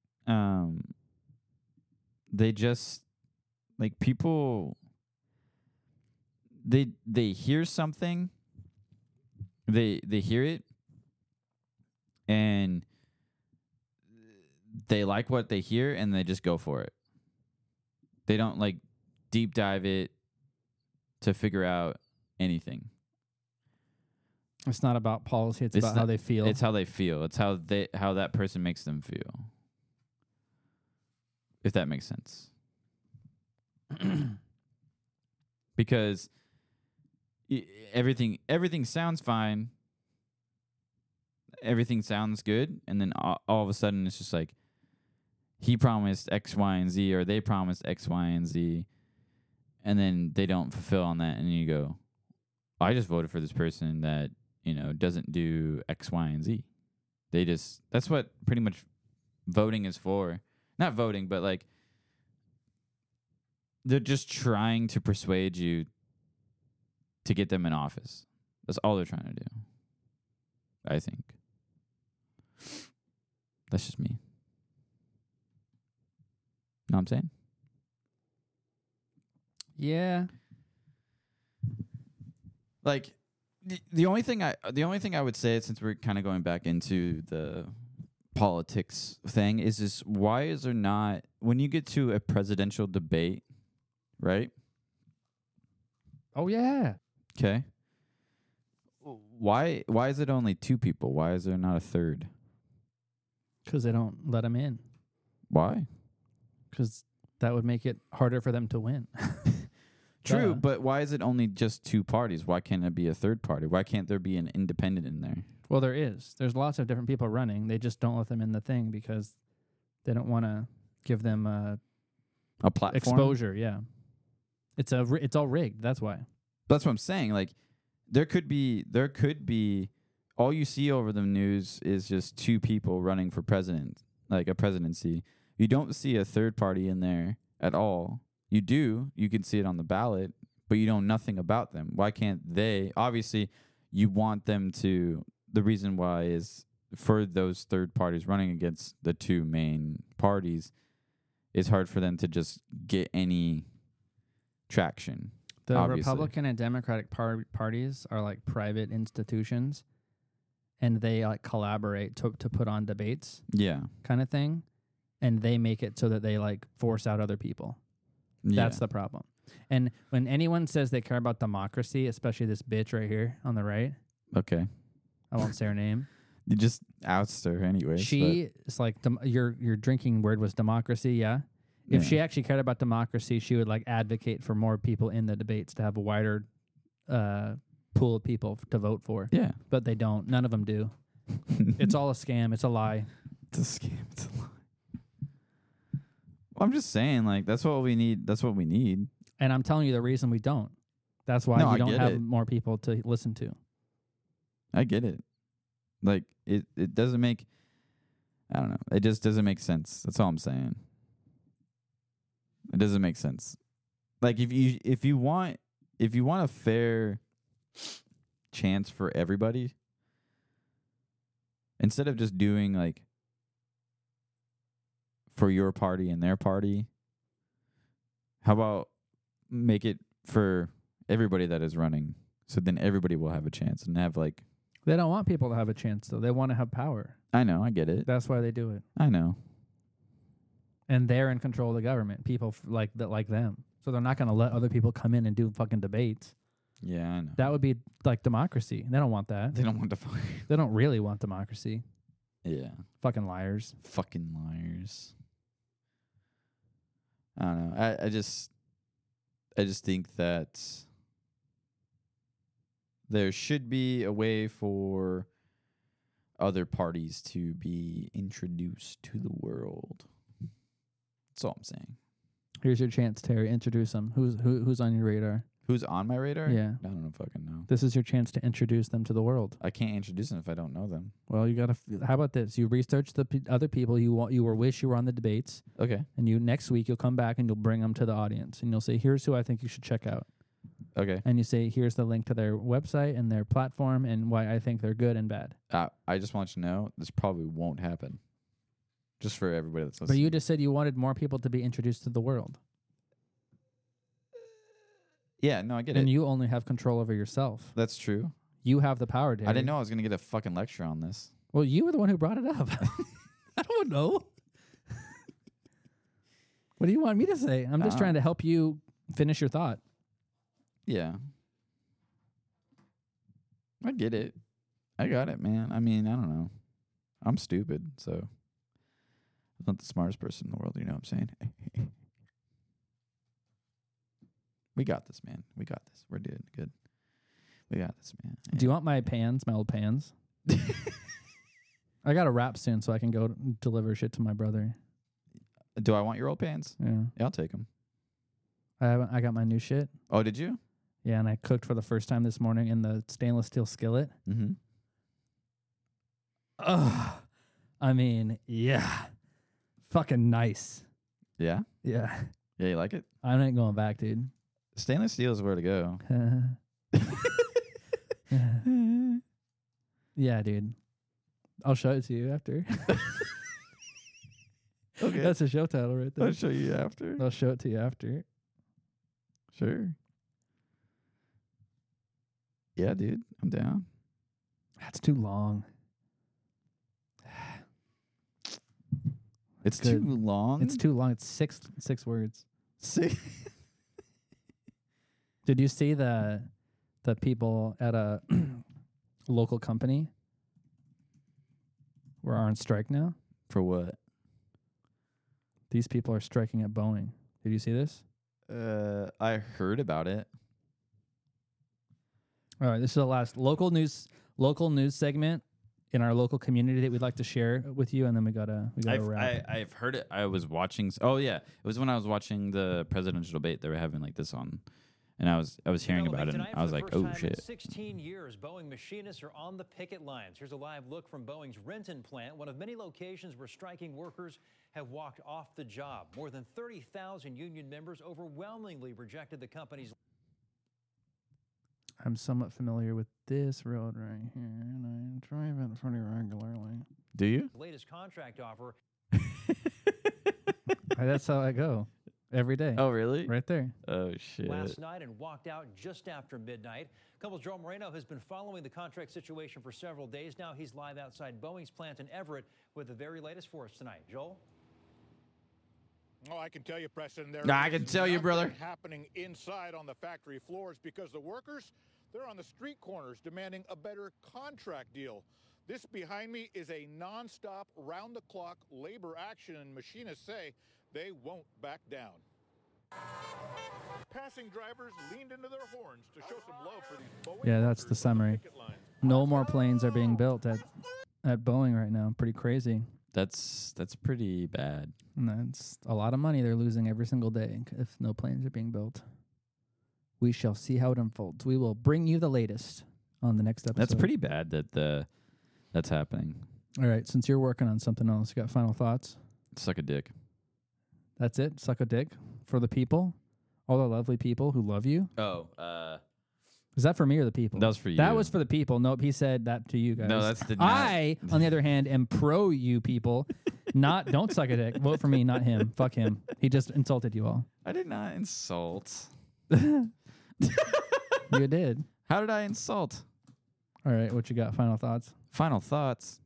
they just like people they hear something, they hear it, and they like what they hear, and they just go for it. They don't like deep dive it to figure out anything. It's not about policy. It's about how they feel. It's how they feel. It's how that person makes them feel. If that makes sense. Because everything sounds fine. Everything sounds good, and then all of a sudden it's just like he promised X, Y, and Z, or they promised X, Y, and Z, and then they don't fulfill on that, and you go, I just voted for this person that, doesn't do X, Y, and Z. That's what pretty much voting is for. Not voting, but like, they're just trying to persuade you to get them in office. That's all they're trying to do, I think. That's just me. Know what I'm saying? Yeah. Like the only thing I would say, since we're kind of going back into the politics thing, is why is there not, when you get to a presidential debate, right? Oh yeah. Okay. Why is it only two people? Why is there not a third? Because they don't let them in. Why? Because that would make it harder for them to win. True, but why is it only just two parties? Why can't it be a third party? Why can't there be an independent in there? Well, there is. There's lots of different people running. They just don't let them in the thing because they don't want to give them a platform, exposure. Yeah, it's all rigged. That's why. That's what I'm saying. Like, there could be. All you see over the news is just two people running for president, like a presidency. You don't see a third party in there at all. You do. You can see it on the ballot, but you know nothing about them. Why can't they? Obviously, you want them to. The reason why is for those third parties running against the two main parties, it's hard for them to just get any traction. The obviously. Republican and Democratic parties are like private institutions, and they like collaborate to put on debates. Yeah. Kind of thing. And they make it so that they like force out other people. Yeah. That's the problem. And when anyone says they care about democracy, especially this bitch right here on the right. Okay. I won't say her name. You just oust her anyway. She is like, your drinking word was democracy, yeah? If she actually cared about democracy, she would like advocate for more people in the debates to have a wider pool of people to vote for. Yeah. But they don't. None of them do. It's all a scam. It's a lie. It's a scam. It's a lie. Well, I'm just saying, like, that's what we need. That's what we need. And I'm telling you the reason we don't. That's why we don't have more people to listen to. I get it. Like, it doesn't make, I don't know. It just doesn't make sense. That's all I'm saying. It doesn't make sense. Like, if you want a fair chance for everybody, instead of just doing like for your party and their party, how about make it for everybody that is running, so then everybody will have a chance and have like. They don't want people to have a chance though. They want to have power. I know, I get it. That's why they do it. I know. And they're in control of the government. People like them. So they're not going to let other people come in and do fucking debates. Yeah, I know. That would be like democracy. They don't want that. They don't want They don't really want democracy. Yeah. Fucking liars. Fucking liars. I don't know. I just think that there should be a way for other parties to be introduced to the world. That's all I'm saying. Here's your chance, Terry. Introduce them. Who's on your radar? Who's on my radar? Yeah. I don't fucking know. This is your chance to introduce them to the world. I can't introduce them if I don't know them. Well, you gotta. How about this? You research the other people you wish you were on the debates. Okay. And next week you'll come back and you'll bring them to the audience and you'll say, "Here's who I think you should check out." Okay. And you say, here's the link to their website and their platform and why I think they're good and bad. I just want you to know this probably won't happen. Just for everybody that's listening. But you just said you wanted more people to be introduced to the world. Yeah, no, I get it. And you only have control over yourself. That's true. You have the power, Dave. I didn't know I was going to get a fucking lecture on this. Well, you were the one who brought it up. I don't know. What do you want me to say? I'm just trying to help you finish your thought. Yeah. I get it. I got it, man. I mean, I don't know. I'm stupid, so I'm not the smartest person in the world, you know what I'm saying? We got this, man. We got this. We're doing good. We got this, man. Yeah. Do you want my pans, my old pans? I got to wrap soon so I can go deliver shit to my brother. Do I want your old pans? Yeah. Yeah, I'll take them. I got my new shit. Oh, did you? Yeah, and I cooked for the first time this morning in the stainless steel skillet. Mm-hmm. Ugh. I mean, yeah. Fucking nice. Yeah? Yeah. Yeah, you like it? I ain't going back, dude. Stainless steel is where to go. Yeah, dude. I'll show it to you after. Okay. That's a show title right there. I'll show you after. I'll show it to you after. Sure. Yeah, dude. I'm down. That's too long. It's too long? It's too long. It's six words. See? Did you see the people at a local company are on strike now? For what? These people are striking at Boeing. Did you see this? I heard about it. All right, this is the last local news segment in our local community that we'd like to share with you, and then we gotta wrap. I've heard it. I was watching. Oh yeah, it was when I was watching the presidential debate. They were having like this on, and I was hearing about it. And I was like, oh shit. 16 years, Boeing machinists are on the picket lines. Here's a live look from Boeing's Renton plant, one of many locations where striking workers have walked off the job. More than 30,000 union members overwhelmingly rejected the company's. I'm somewhat familiar with this road right here, and I drive it pretty regularly. Do you? Latest contract offer. That's how I go every day. Oh, really? Right there. Oh, shit. Last night and walked out just after midnight. Couples Joel Moreno has been following the contract situation for several days now. He's live outside Boeing's plant in Everett with the very latest for us tonight. Joel? Oh, I can tell you, Preston. I can tell you, brother. Happening inside on the factory floors because the workers, they're on the street corners demanding a better contract deal. This behind me is a nonstop, round-the-clock labor action, and machinists say they won't back down. Passing drivers leaned into their horns to show some love for these Boeing. Yeah, that's the summary. No more planes are being built at Boeing right now. Pretty crazy. That's pretty bad. And that's a lot of money they're losing every single day if no planes are being built. We shall see how it unfolds. We will bring you the latest on the next episode. That's pretty bad that that's happening. All right, since you're working on something else, you got final thoughts? Suck a dick. That's it? Suck a dick for the people? All the lovely people who love you? Oh, is that for me or the people? That was for you. That was for the people. Nope, he said that to you guys. No, that's the. I, on the other hand, am pro you people. Don't suck a dick. Vote for me, not him. Fuck him. He just insulted you all. I did not insult. You did. How did I insult? All right, what you got? Final thoughts? Final thoughts.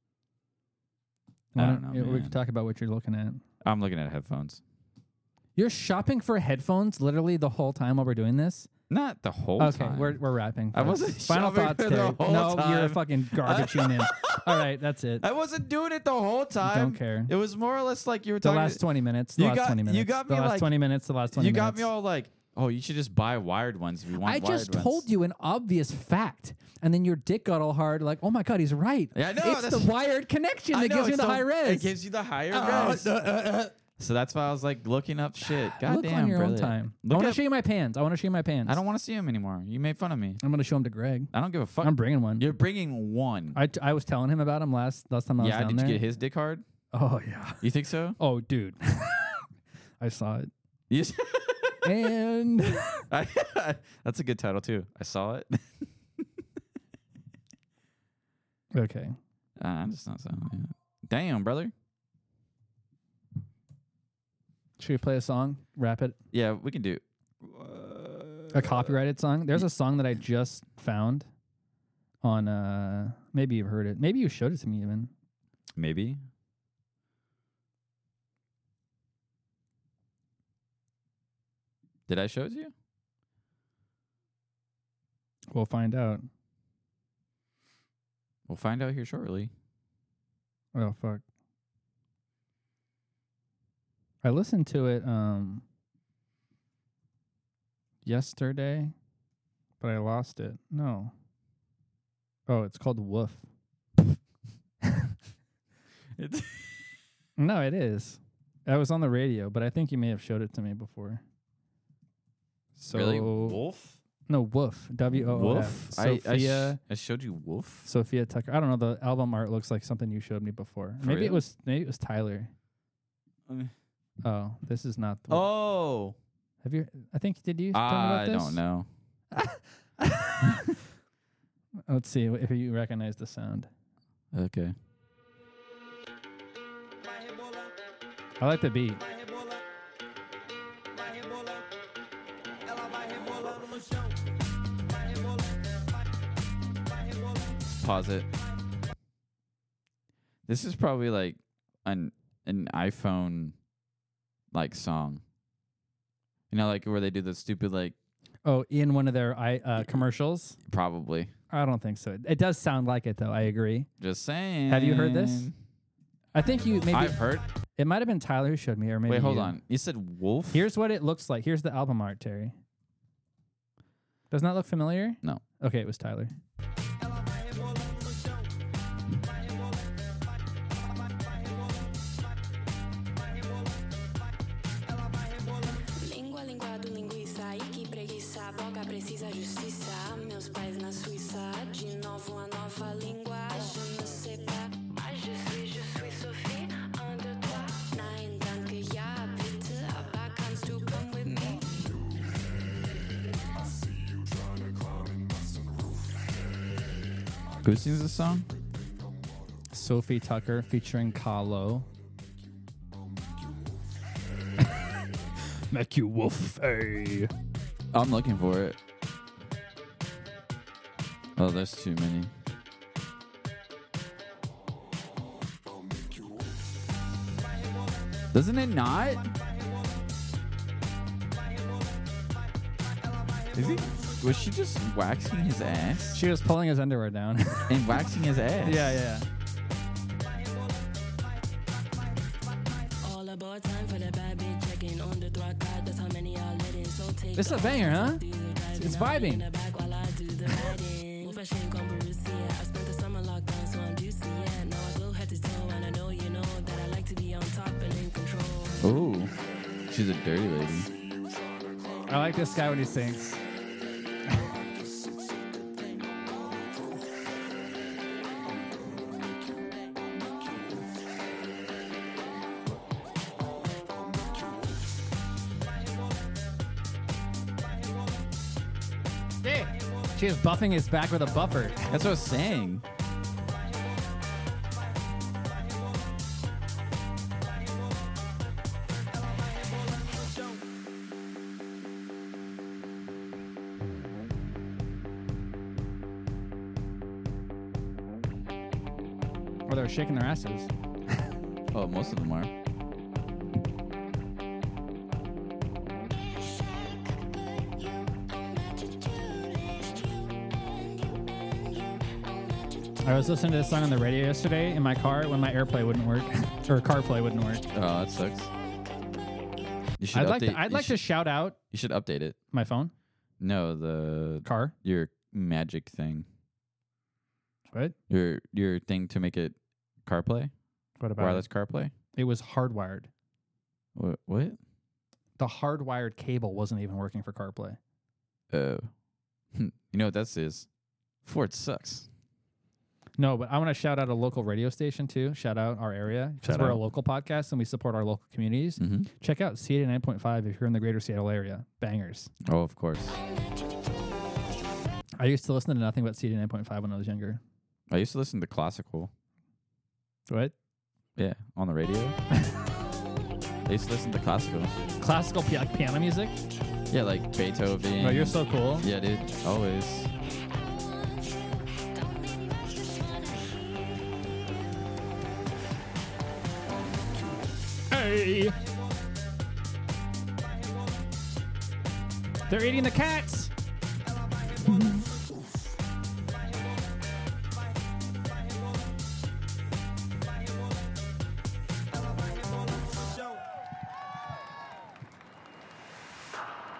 I don't know. We can talk about what you're looking at. I'm looking at headphones. You're shopping for headphones literally the whole time while we're doing this? Not the whole time. Okay, we're wrapping. I wasn't Final shopping thoughts, for the Terry. whole No, time. you're a fucking garbage human. All right, that's it. I wasn't doing it the whole time. Don't care. It was more or less like you were The talking. last 20 minutes. The last 20 minutes. You got me the last like 20 minutes. The last 20 minutes. You got me all like, oh, you should just buy wired ones if you want. I wired just ones. told you an obvious fact, and then your dick got all hard. Like, oh my god, he's right. Yeah, I know, it's the wired connection that gives you the high res. It gives you the higher res. So that's why I was like looking up shit. God Look damn, on your brother. own time. I Look want to up- show you my pans. I want to show you my pans. I don't want to see them anymore. You made fun of me. I'm going to show them to Greg. I don't give a fuck. I'm bringing one. You're bringing one. I was telling him about him last time I was Yeah, down did there. you get his dick hard? Oh yeah. You think so? Oh dude, I saw it. You And that's a good title too. I saw it. Okay. I'm just not saying. Yeah. Damn, brother. Should we play a song? Rap it? Yeah, we can do a copyrighted song. There's a song that I just found on maybe you've heard it. Maybe you showed it to me even. Maybe. Did I show it to you? We'll find out. We'll find out here shortly. Oh fuck. I listened to it yesterday, but I lost it. No. Oh, it's called Woof. No, it is. I was on the radio, but I think you may have showed it to me before. So Really? Wolf? No, Woof. W-O-O-F. Wolf? Sophia. I showed you Wolf? Sophia Tucker. I don't know. The album art looks like something you showed me before. For Maybe real? it was Tyler. Oh, this is not the Oh. Have you I think did you tell me about I this? don't know. Let's see if you recognize the sound. Okay. I like the beat. Pause it. This is probably like an iPhone like song. You know, like where they do the stupid like. Oh, in one of their commercials? Probably. I don't think so. It does sound like it though. I agree. Just saying. Have you heard this? I think you maybe. I've heard. It might have been Tyler who showed me, or maybe. Wait, hold you. on. You said Wolf? Here's what it looks like. Here's the album art, Terry. Doesn't that look familiar? No. Okay, it was Tyler. Who sings this song? Sophie Tucker featuring Kahlo. Make you wolf, hey. I'm looking for it. Oh, there's too many. Doesn't it not? Is he? Was she just waxing his ass? She was pulling his underwear down. And waxing his ass? Yeah, yeah. This is a banger, huh? It's vibing. Oh, she's a dirty lady. I like this guy when he sings. She is buffing his back with a buffer. That's what I was saying. Or they're shaking their asses. Oh, most of them are. I was listening to this song on the radio yesterday in my car when my AirPlay wouldn't work, or CarPlay wouldn't work. Oh, that sucks. You should I'd like to shout out. You should update it. My phone? No, the car. Your magic thing. What? Your thing to make it CarPlay. What about wireless CarPlay? It was hardwired. What? The hardwired cable wasn't even working for CarPlay. Oh, you know what that is? Ford sucks. No, but I want to shout out a local radio station too. Shout out our area because Shout we're a out. local podcast and we support our local communities. Check out C89.5 if you're in the greater Seattle area. Bangers. Oh, of course. I used to listen to nothing but C89.5 when I was younger. I used to listen to classical. What? Yeah, on the radio. I used to listen to classical. Classical like piano music? Yeah, like Beethoven. Oh, you're so cool. Yeah, dude. Always. Hey! They're eating the cats!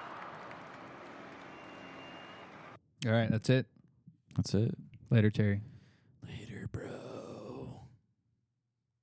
All right, that's it. That's it. Later, Terry.